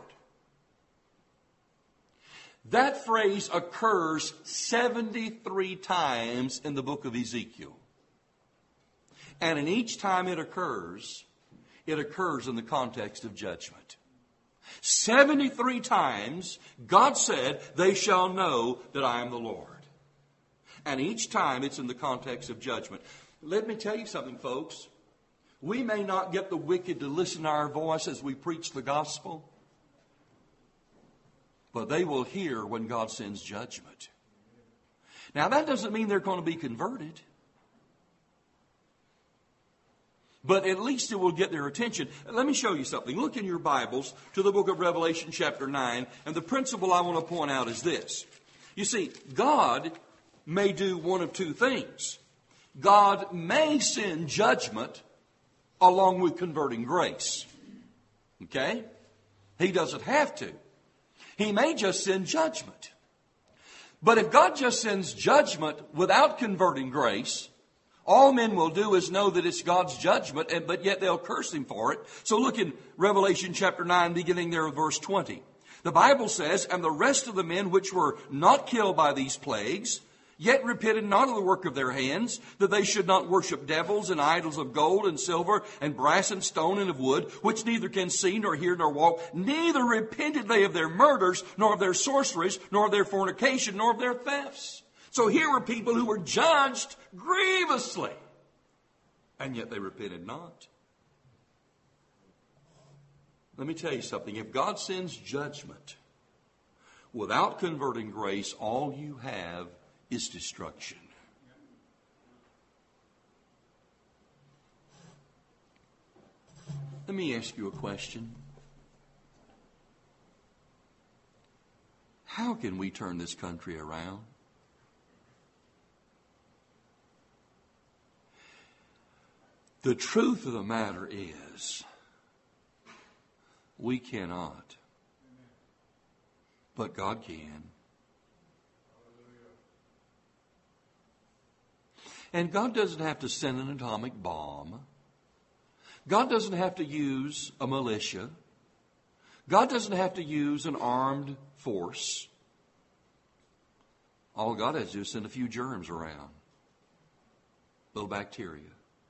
That phrase occurs seventy-three times in the book of Ezekiel. And in each time it occurs, it occurs in the context of judgment. seventy-three times God said, they shall know that I am the Lord. And each time it's in the context of judgment. let me tell you something, folks. We may not get the wicked to listen to our voice as we preach the gospel, but they will hear when God sends judgment. Now, that doesn't mean they're going to be converted, but at least it will get their attention. Let me show you something. Look in your Bibles to the book of Revelation chapter nine, and the principle I want to point out is this. You see, God may do one of two things. God may send judgment along with converting grace. Okay? He doesn't have to. He may just send judgment. But if God just sends judgment without converting grace, all men will do is know that it's God's judgment, and, but yet they'll curse Him for it. So look in Revelation chapter nine, beginning there with verse twenty. The Bible says, "And the rest of the men which were not killed by these plagues, yet repented not of the work of their hands, that they should not worship devils and idols of gold and silver and brass and stone and of wood, which neither can see nor hear nor walk. Neither repented they of their murders, nor of their sorceries, nor of their fornication, nor of their thefts." So here were people who were judged grievously, and yet they repented not. Let me tell you something. If God sends judgment without converting grace, all you have is destruction. Let me ask you a question. How can we turn this country around? The truth of the matter is, we cannot, but God can. And God doesn't have to send an atomic bomb. God doesn't have to use a militia. God doesn't have to use an armed force. All God has to do is send a few germs around. Little bacteria.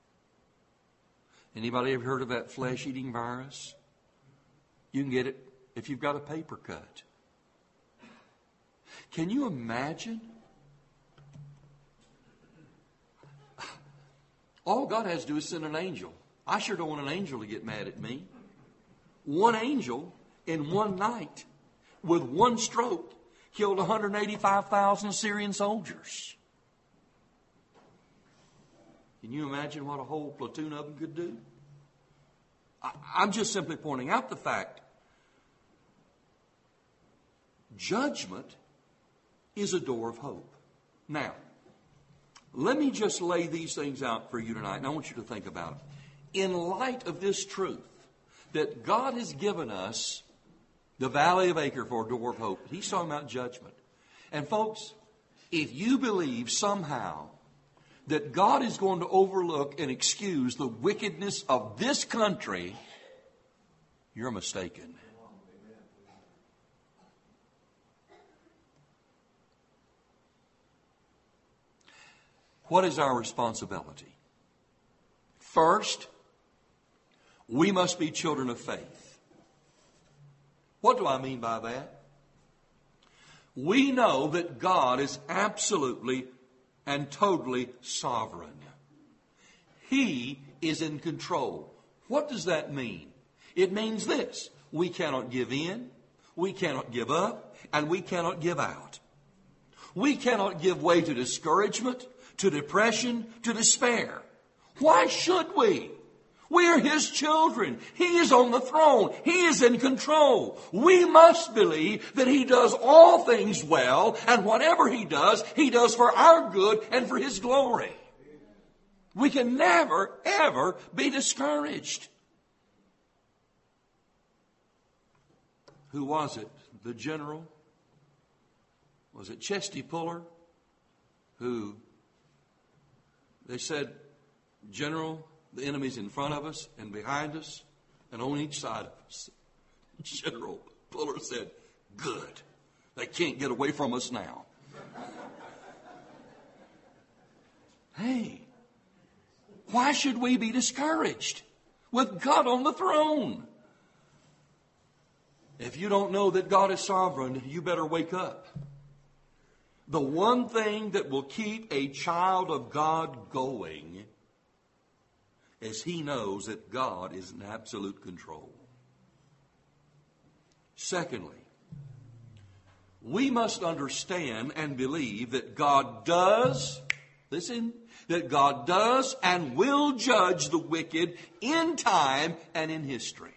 Anybody ever heard of that flesh-eating virus? You can get it if you've got a paper cut. Can you imagine? All God has to do is send an angel. I sure don't want an angel to get mad at me. One angel in one night with one stroke killed one hundred eighty-five thousand Syrian soldiers. Can you imagine what a whole platoon of them could do? I, I'm just simply pointing out the fact. Judgment is a door of hope. Now, let me just lay these things out for you tonight, and I want you to think about it. In light of this truth, that God has given us the Valley of Acre for a door of hope, He's talking about judgment. And folks, if you believe somehow that God is going to overlook and excuse the wickedness of this country, you're mistaken. What is our responsibility? First, we must be children of faith. What do I mean by that? We know that God is absolutely and totally sovereign. He is in control. What does that mean? It means this: we cannot give in, we cannot give up, and we cannot give out. We cannot give way to discouragement, to depression, to despair. Why should we? We are His children. He is on the throne. He is in control. We must believe that He does all things well, and whatever He does, He does for our good and for His glory. We can never, ever be discouraged. Who was it? The general? Was it Chesty Puller? Who, they said, "General, the enemy's in front of us and behind us and on each side of us." General Puller said, "Good. They can't get away from us now." Hey, why should we be discouraged with God on the throne? If you don't know that God is sovereign, you better wake up. The one thing that will keep a child of God going as he knows that God is in absolute control. Secondly, we must understand and believe that God does, listen, that God does and will judge the wicked in time and in history.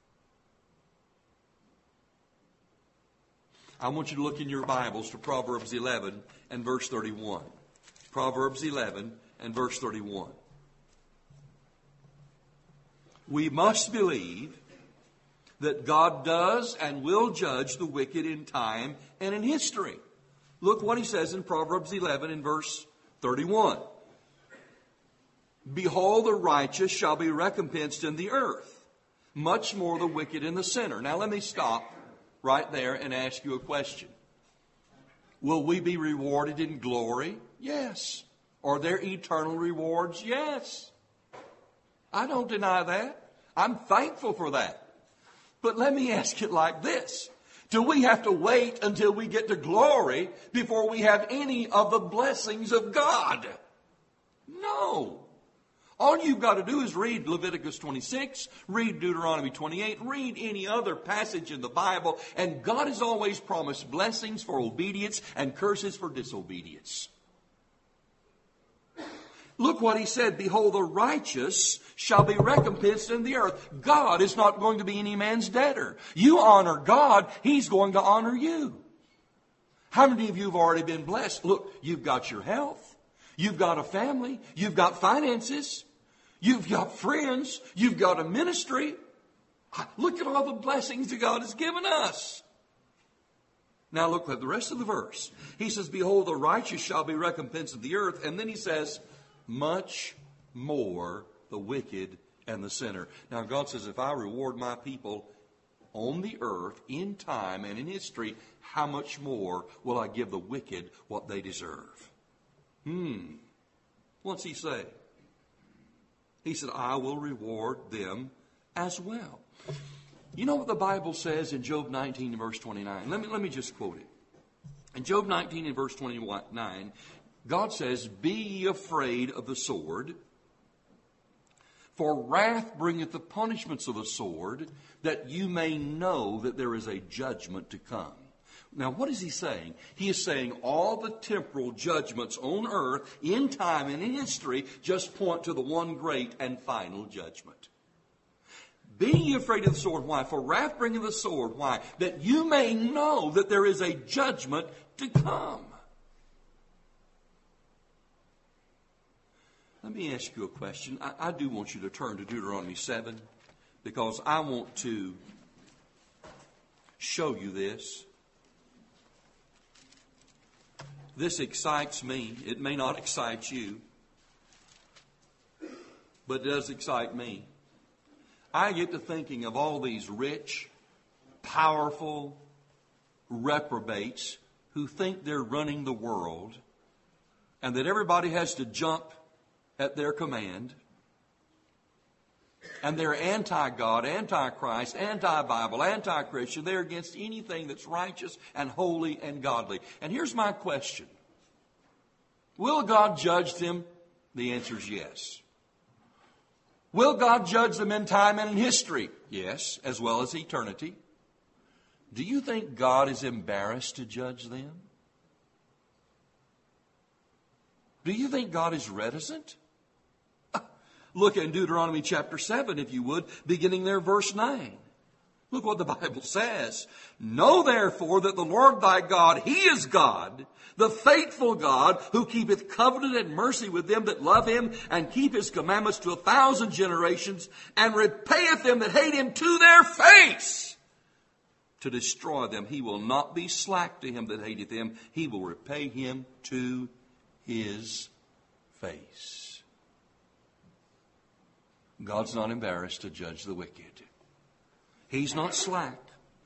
I want you to look in your Bibles to Proverbs eleven and verse thirty-one. Proverbs eleven and verse thirty-one. We must believe that God does and will judge the wicked in time and in history. Look what he says in Proverbs eleven and verse thirty-one. Behold, the righteous shall be recompensed in the earth, much more the wicked and the sinner. Now let me stop right there and ask you a question. Will we be rewarded in glory? Yes. Are there eternal rewards? Yes. I don't deny that. I'm thankful for that. But let me ask it like this. Do we have to wait until we get to glory before we have any of the blessings of God? No. All you've got to do is read Leviticus twenty-six, read Deuteronomy twenty-eight, read any other passage in the Bible, and God has always promised blessings for obedience and curses for disobedience. Look what he said, behold, the righteous shall be recompensed in the earth. God is not going to be any man's debtor. You honor God, he's going to honor you. How many of you have already been blessed? Look, you've got your health. You've got a family. You've got finances. You've got friends. You've got a ministry. Look at all the blessings that God has given us. Now look at the rest of the verse. He says, behold, the righteous shall be recompensed of the earth. And then he says, much more the wicked and the sinner. Now God says, if I reward my people on the earth, in time and in history, how much more will I give the wicked what they deserve? Hmm. What's he say? He said, I will reward them as well. You know what the Bible says in Job nineteen and verse twenty-nine? Let me, let me just quote it. In Job nineteen and verse twenty-nine, God says, be ye afraid of the sword, for wrath bringeth the punishments of the sword, that you may know that there is a judgment to come. Now, what is he saying? He is saying all the temporal judgments on earth, in time and in history, just point to the one great and final judgment. Be ye afraid of the sword. Why? For wrath bringeth the sword. Why? That you may know that there is a judgment to come. Let me ask you a question. I, I do want you to turn to Deuteronomy seven, because I want to show you this. This excites me. It may not excite you, but it does excite me. I get to thinking of all these rich, powerful reprobates who think they're running the world and that everybody has to jump at their command. And they're anti-God, anti-Christ, anti-Bible, anti-Christian. They're against anything that's righteous and holy and godly. And here's my question. Will God judge them? The answer is yes. Will God judge them in time and in history? Yes, as well as eternity. Do you think God is embarrassed to judge them? Do you think God is reticent? Look in Deuteronomy chapter seven, if you would, beginning there, verse nine. Look what the Bible says. Know therefore that the Lord thy God, he is God, the faithful God, who keepeth covenant and mercy with them that love him, and keep his commandments to a thousand generations, and repayeth them that hate him to their face, to destroy them. He will not be slack to him that hateth him. He will repay him to his face. God's not embarrassed to judge the wicked. He's not slack.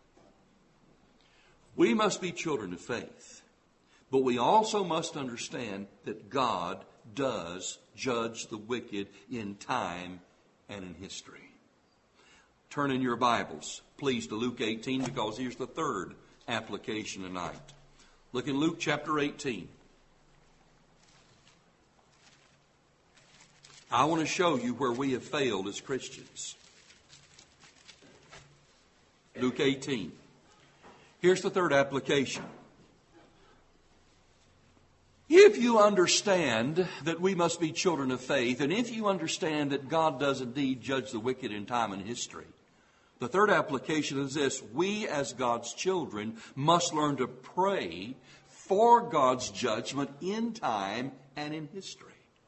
We must be children of faith, but we also must understand that God does judge the wicked in time and in history. Turn in your Bibles, please, to Luke eighteen, because here's the third application tonight. Look in Luke chapter eighteen. I want to show you where we have failed as Christians. Luke eighteen. Here's the third application. If you understand that we must be children of faith, and if you understand that God does indeed judge the wicked in time and history, the third application is this: we as God's children must learn to pray for God's judgment in time and in history.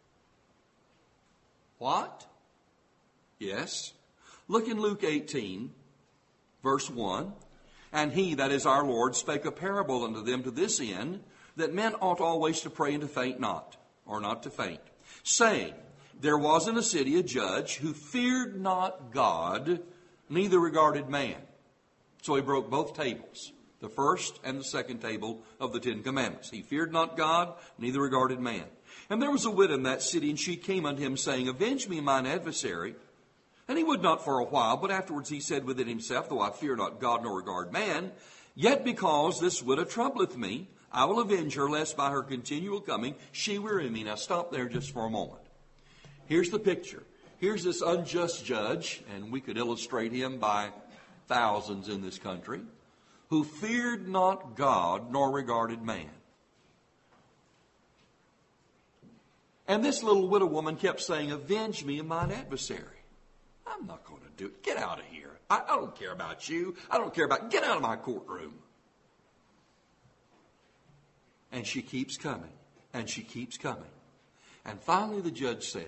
What? Yes. Look in Luke eighteen, verse one. And he, that is our Lord, spake a parable unto them to this end, that men ought always to pray and to faint not, or not to faint, saying, there was in a city a judge who feared not God, neither regarded man. So he broke both tables, the first and the second table of the Ten Commandments. He feared not God, neither regarded man. And there was a widow in that city, and she came unto him, saying, avenge me mine adversary. And he would not for a while, but afterwards he said within himself, though I fear not God nor regard man, yet because this widow troubleth me, I will avenge her, lest by her continual coming she weary me. Now stop there just for a moment. Here's the picture. Here's this unjust judge, and we could illustrate him by thousands in this country, who feared not God nor regarded man. And this little widow woman kept saying, avenge me of mine adversary. I'm not going to do it. Get out of here. I, I don't care about you. I don't care about, get out of my courtroom. And she keeps coming, and she keeps coming. And finally the judge said,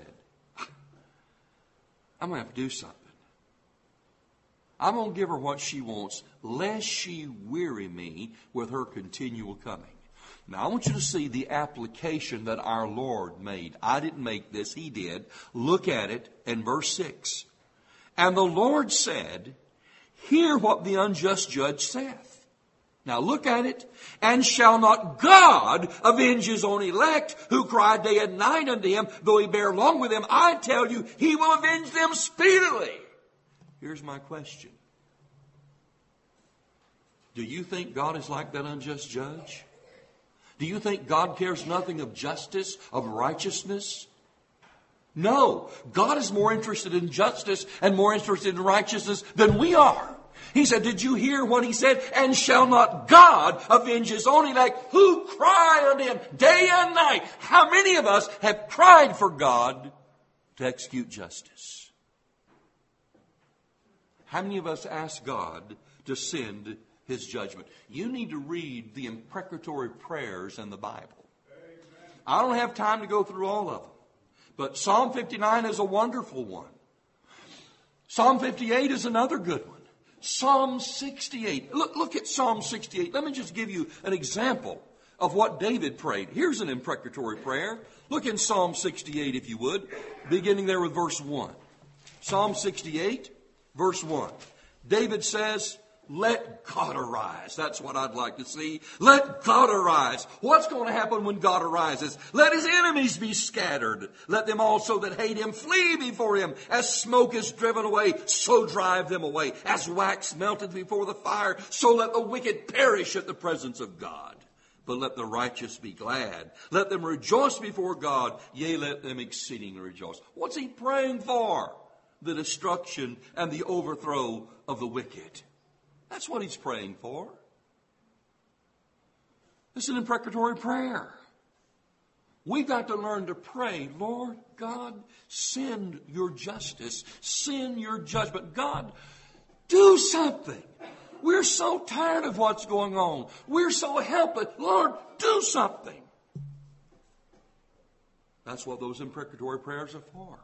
I'm going to have to do something. I'm going to give her what she wants, lest she weary me with her continual coming. Now, I want you to see the application that our Lord made. I didn't make this. He did. Look at it in verse six. And the Lord said, hear what the unjust judge saith. Now look at it. And shall not God avenge his own elect, who cry day and night unto him, though he bear long with them? I tell you, he will avenge them speedily. Here's my question. Do you think God is like that unjust judge? Do you think God cares nothing of justice, of righteousness? No. God is more interested in justice and more interested in righteousness than we are. He said, did you hear what he said? And shall not God avenge his own elect, who cry unto him day and night? How many of us have cried for God to execute justice? How many of us ask God to send his judgment? You need to read the imprecatory prayers in the Bible. I don't have time to go through all of them. But Psalm fifty-nine is a wonderful one. Psalm fifty-eight is another good one. Psalm sixty-eight. Look, look at Psalm sixty-eight. Let me just give you an example of what David prayed. Here's an imprecatory prayer. Look in Psalm sixty-eight, if you would, beginning there with verse one. Psalm sixty-eight, verse one. David says, let God arise. That's what I'd like to see. Let God arise. What's going to happen when God arises? Let his enemies be scattered. Let them also that hate him flee before him. As smoke is driven away, so drive them away. As wax melted before the fire, so let the wicked perish at the presence of God. But let the righteous be glad. Let them rejoice before God. Yea, let them exceedingly rejoice. What's he praying for? The destruction and the overthrow of the wicked. That's what he's praying for. It's an imprecatory prayer. We've got to learn to pray, Lord God, send your justice, send your judgment. God, do something. We're so tired of what's going on. We're so helpless. Lord, do something. That's what those imprecatory prayers are for.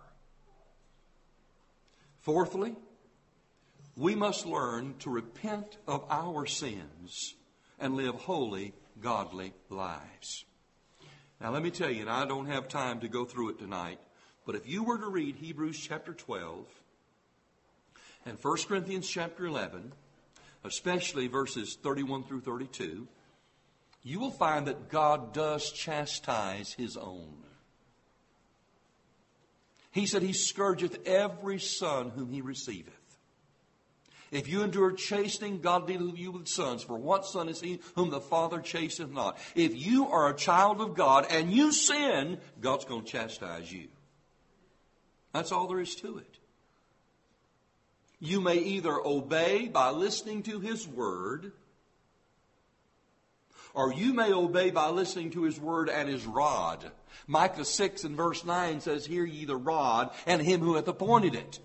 Fourthly, we must learn to repent of our sins and live holy, godly lives. Now let me tell you, and I don't have time to go through it tonight, but if you were to read Hebrews chapter twelve and First Corinthians chapter eleven, especially verses thirty-one through thirty-two, you will find that God does chastise his own. He said, he scourgeth every son whom he receiveth. If you endure chastening, God dealeth you with sons. For what son is he whom the Father chasteneth not? If you are a child of God and you sin, God's going to chastise you. That's all there is to it. You may either obey by listening to His Word, or you may obey by listening to His Word and His rod. Micah six and verse nine says, "Hear ye the rod and Him who hath appointed it."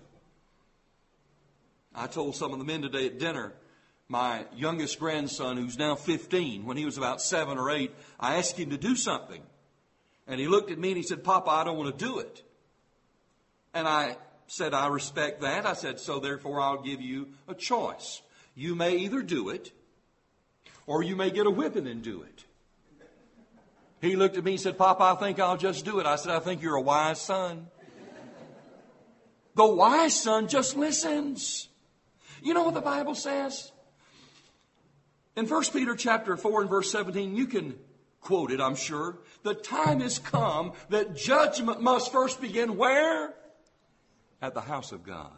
I told some of the men today at dinner, my youngest grandson, who's now fifteen, when he was about seven or eight, I asked him to do something. And he looked at me and he said, "Papa, I don't want to do it." And I said, "I respect that." I said, "So therefore I'll give you a choice. You may either do it, or you may get a whipping and do it." He looked at me and said, "Papa, I think I'll just do it." I said, "I think you're a wise son." The wise son just listens. You know what the Bible says? In First Peter chapter four and verse seventeen, you can quote it, I'm sure. The time has come that judgment must first begin where? At the house of God.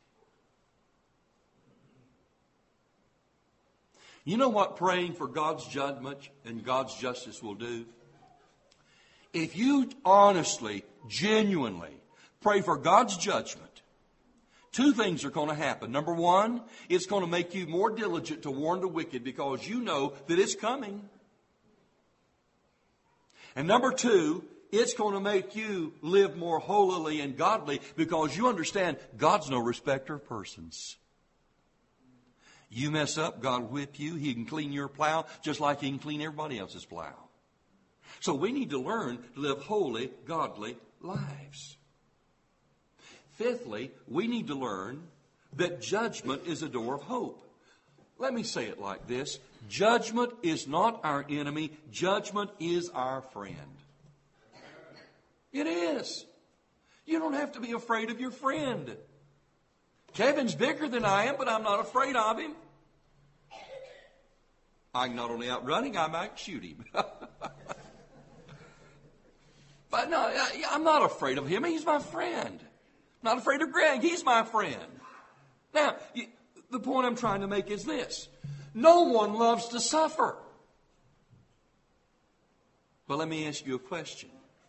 You know what praying for God's judgment and God's justice will do? If you honestly, genuinely pray for God's judgment, two things are going to happen. Number one, it's going to make you more diligent to warn the wicked because you know that it's coming. And number two, it's going to make you live more holily and godly because you understand God's no respecter of persons. You mess up, God will whip you. He can clean your plow just like He can clean everybody else's plow. So we need to learn to live holy, godly lives. Fifthly, we need to learn that judgment is a door of hope. Let me say it like this. Judgment is not our enemy. Judgment is our friend. It is. You don't have to be afraid of your friend. Kevin's bigger than I am, but I'm not afraid of him. I can not only outrun him, I might shoot him. But no, I, I'm not afraid of him. He's my friend. I'm not afraid of Greg. He's my friend. Now, you, the point I'm trying to make is this. No one loves to suffer. But let me ask you a question.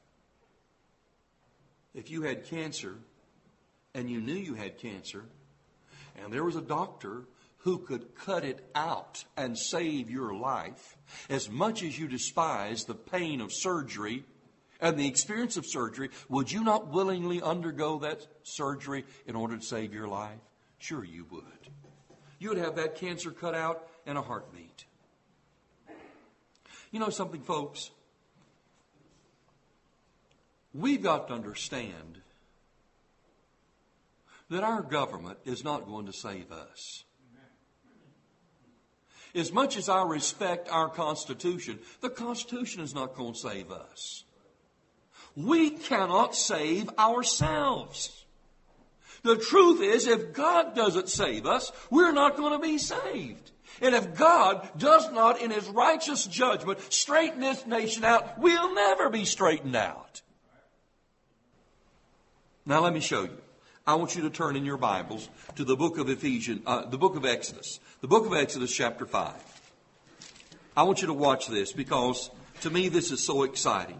If you had cancer and you knew you had cancer and there was a doctor who could cut it out and save your life, as much as you despise the pain of surgery and the experience of surgery, would you not willingly undergo that surgery in order to save your life? Sure you would. You would have that cancer cut out in a heartbeat. You know something, folks? We've got to understand that our government is not going to save us. As much as I respect our Constitution, the Constitution is not going to save us. We cannot save ourselves. The truth is, if God doesn't save us, we're not going to be saved. And if God does not, in His righteous judgment, straighten this nation out, we'll never be straightened out. Now let me show you. I want you to turn in your Bibles to the book of Ephesians, uh, the book of Exodus. The book of Exodus, chapter five. I want you to watch this because, to me, this is so exciting.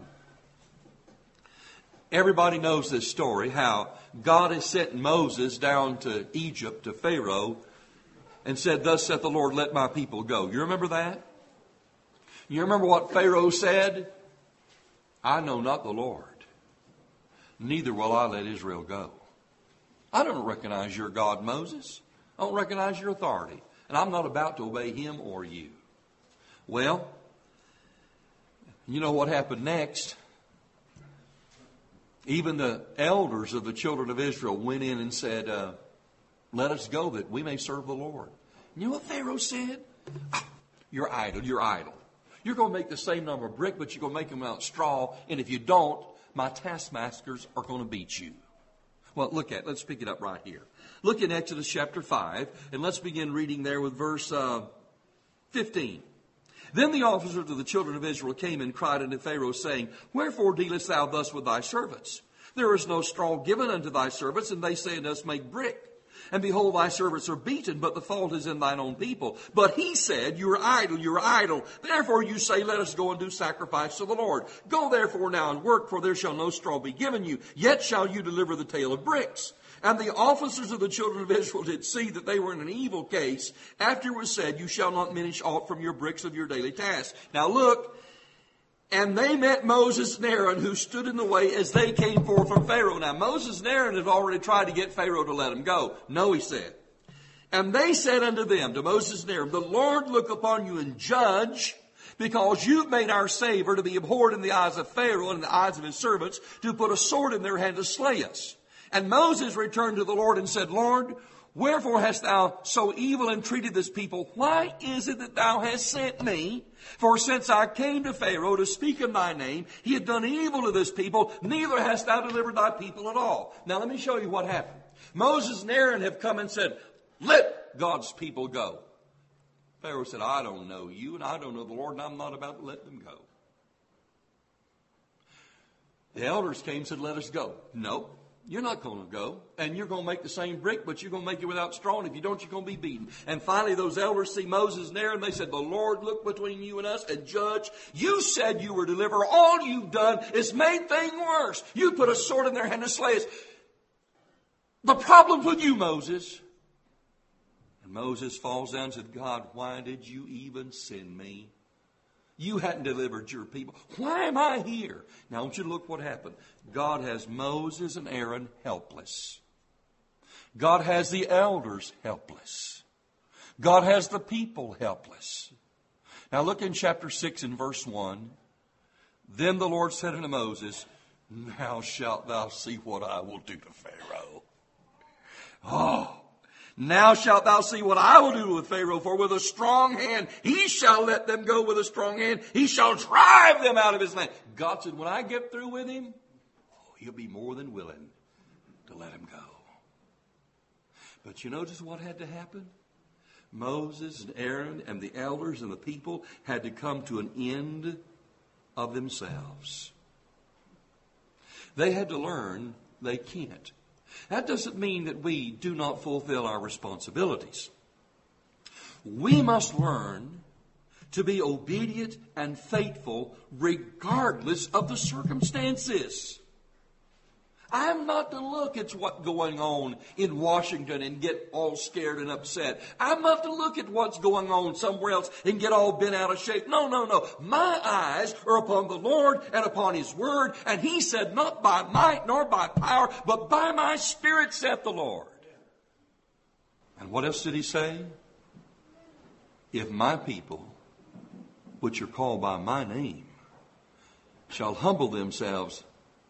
Everybody knows this story, how God has sent Moses down to Egypt, to Pharaoh, and said, "Thus saith the Lord, let my people go." You remember that? You remember what Pharaoh said? "I know not the Lord, neither will I let Israel go." I don't recognize your God, Moses. I don't recognize your authority. And I'm not about to obey him or you. Well, you know what happened next? Even the elders of the children of Israel went in and said, uh, "Let us go that we may serve the Lord." You know what Pharaoh said? "Ah, you're idle, you're idle. You're going to make the same number of brick, but you're going to make them out of straw. And if you don't, my taskmasters are going to beat you." Well, look at it. Let's pick it up right here. Look in Exodus chapter five, and let's begin reading there with verse uh, fifteen. Then the officers of the children of Israel came and cried unto Pharaoh, saying, "Wherefore dealest thou thus with thy servants? There is no straw given unto thy servants, and they say unto us, Make brick. And behold, thy servants are beaten, but the fault is in thine own people. But he said, you are idle, you are idle. Therefore you say, let us go and do sacrifice to the Lord. Go therefore now and work, for there shall no straw be given you. Yet shall you deliver the tale of bricks. And the officers of the children of Israel did see that they were in an evil case. After it was said, you shall not diminish aught from your bricks of your daily task. Now look, and they met Moses and Aaron, who stood in the way as they came forth from Pharaoh. Now Moses and Aaron had already tried to get Pharaoh to let them go. No, he said. And they said unto them, to Moses and Aaron, the Lord look upon you and judge, because you've made our Savior to be abhorred in the eyes of Pharaoh and in the eyes of his servants, to put a sword in their hand to slay us. And Moses returned to the Lord and said, Lord, wherefore hast thou so evil entreated this people? Why is it that thou hast sent me? For since I came to Pharaoh to speak in thy name, he had done evil to this people, neither hast thou delivered thy people at all. Now let me show you what happened. Moses and Aaron have come and said, let God's people go. Pharaoh said, I don't know you, and I don't know the Lord, and I'm not about to let them go. The elders came and said, let us go. No. You're not going to go, and you're going to make the same brick, but you're going to make it without straw, and if you don't, you're going to be beaten. And finally, those elders see Moses and Aaron, they said, the Lord look between you and us and judge. You said you were deliverer. All you've done is made things worse. You put a sword in their hand to slay us. The problem's with you, Moses. And Moses falls down and said, God, why did you even send me? You hadn't delivered your people. Why am I here? Now I want you to look what happened. God has Moses and Aaron helpless. God has the elders helpless. God has the people helpless. Now look in chapter six and verse one. Then the Lord said unto Moses, now shalt thou see what I will do to Pharaoh. Oh! Now shalt thou see what I will do with Pharaoh, for with a strong hand he shall let them go with a strong hand. He shall drive them out of his land. God said, when I get through with him, oh, he'll be more than willing to let him go. But you notice what had to happen? Moses and Aaron and the elders and the people had to come to an end of themselves. They had to learn they can't. That doesn't mean that we do not fulfill our responsibilities. We must learn to be obedient and faithful regardless of the circumstances. I'm not to look at what's going on in Washington and get all scared and upset. I'm not to look at what's going on somewhere else and get all bent out of shape. No, no, no. My eyes are upon the Lord and upon his word. And he said, not by might nor by power, but by my spirit, saith the Lord. And what else did he say? If my people, which are called by my name, shall humble themselves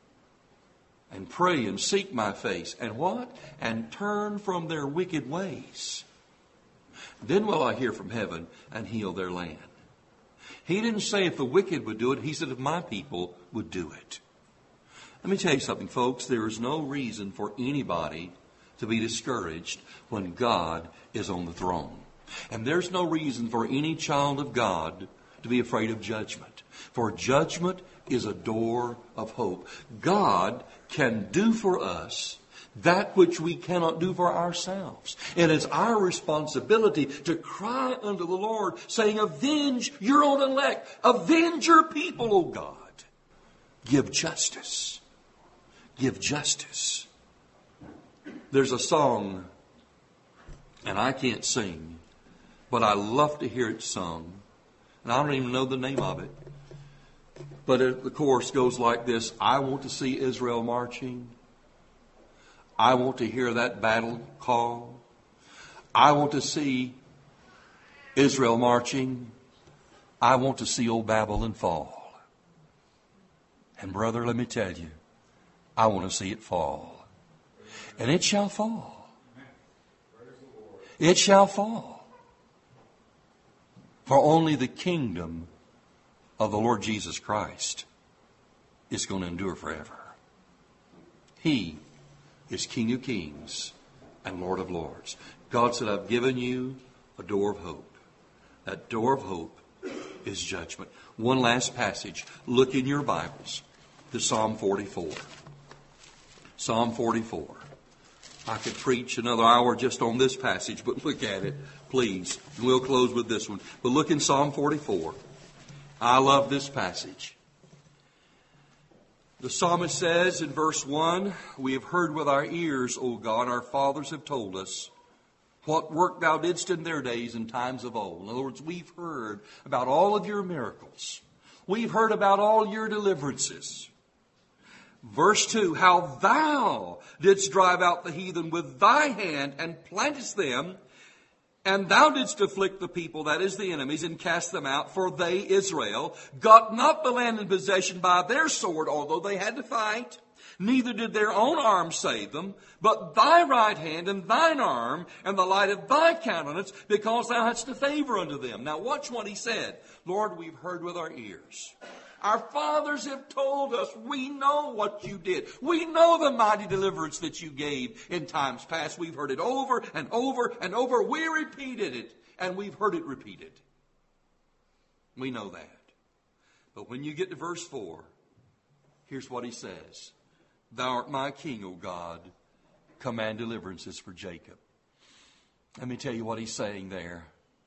and pray and seek my face. And what? And turn from their wicked ways. Then will I hear from heaven and heal their land. He didn't say if the wicked would do it. He said if my people would do it. Let me tell you something, folks. There is no reason for anybody to be discouraged when God is on the throne. And there's no reason for any child of God to be afraid of judgment. For judgment is a door of hope. God can do for us that which we cannot do for ourselves. And it's our responsibility to cry unto the Lord, saying, avenge your own elect. Avenge your people, O God. Give justice. Give justice. There's a song, and I can't sing, but I love to hear it sung. And I don't even know the name of it. But it, the chorus goes like this. I want to see Israel marching. I want to hear that battle call. I want to see Israel marching. I want to see old Babylon fall. And brother, let me tell you, I want to see it fall. And it shall fall. It shall fall. For only the kingdom of the Lord Jesus Christ is going to endure forever. He is King of kings and Lord of lords. God said, I've given you a door of hope. That door of hope is judgment. One last passage. Look in your Bibles to Psalm forty-four. Psalm forty-four. I could preach another hour just on this passage, but look at it, please. We'll close with this one. But look in Psalm forty-four. I love this passage. The psalmist says in verse one, we have heard with our ears, O God, our fathers have told us, what work thou didst in their days and times of old. In other words, we've heard about all of your miracles. We've heard about all your deliverances. Verse two, how thou didst drive out the heathen with thy hand and plantest them, and thou didst afflict the people, that is the enemies, and cast them out. For they, Israel, got not the land in possession by their sword, although they had to fight. Neither did their own arm save them, but thy right hand and thine arm and the light of thy countenance, because thou hadst a favor unto them. Now watch what he said. Lord, we've heard with our ears. Our fathers have told us, we know what you did. We know the mighty deliverance that you gave in times past. We've heard it over and over and over. We repeated it, and we've heard it repeated. We know that. But when you get to verse four, here's what he says. Thou art my king, O God. Command deliverances for Jacob. Let me tell you what he's saying there.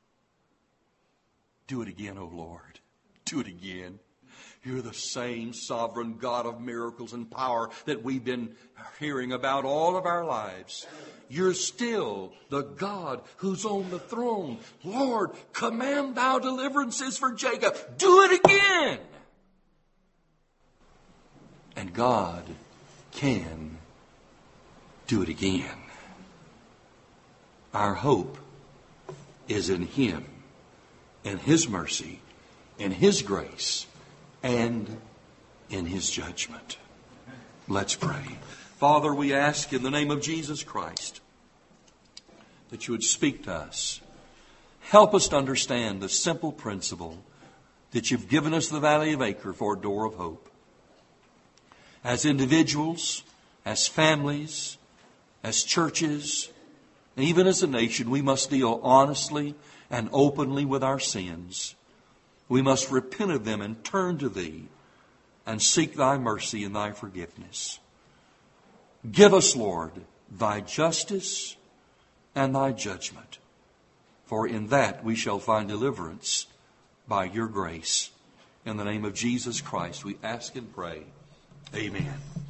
Do it again, O Lord. Do it again. You're the same sovereign God of miracles and power that we've been hearing about all of our lives. You're still the God who's on the throne. Lord, command thou deliverances for Jacob. Do it again. And God can do it again. Our hope is in Him, in His mercy, in His grace, and in His judgment. Let's pray. Father, we ask in the name of Jesus Christ that you would speak to us. Help us to understand the simple principle that you've given us the Valley of Acre for a door of hope. As individuals, as families, as churches, and even as a nation, we must deal honestly and openly with our sins. We must repent of them and turn to Thee and seek Thy mercy and Thy forgiveness. Give us, Lord, Thy justice and Thy judgment, for in that we shall find deliverance by Your grace. In the name of Jesus Christ, we ask and pray. Amen.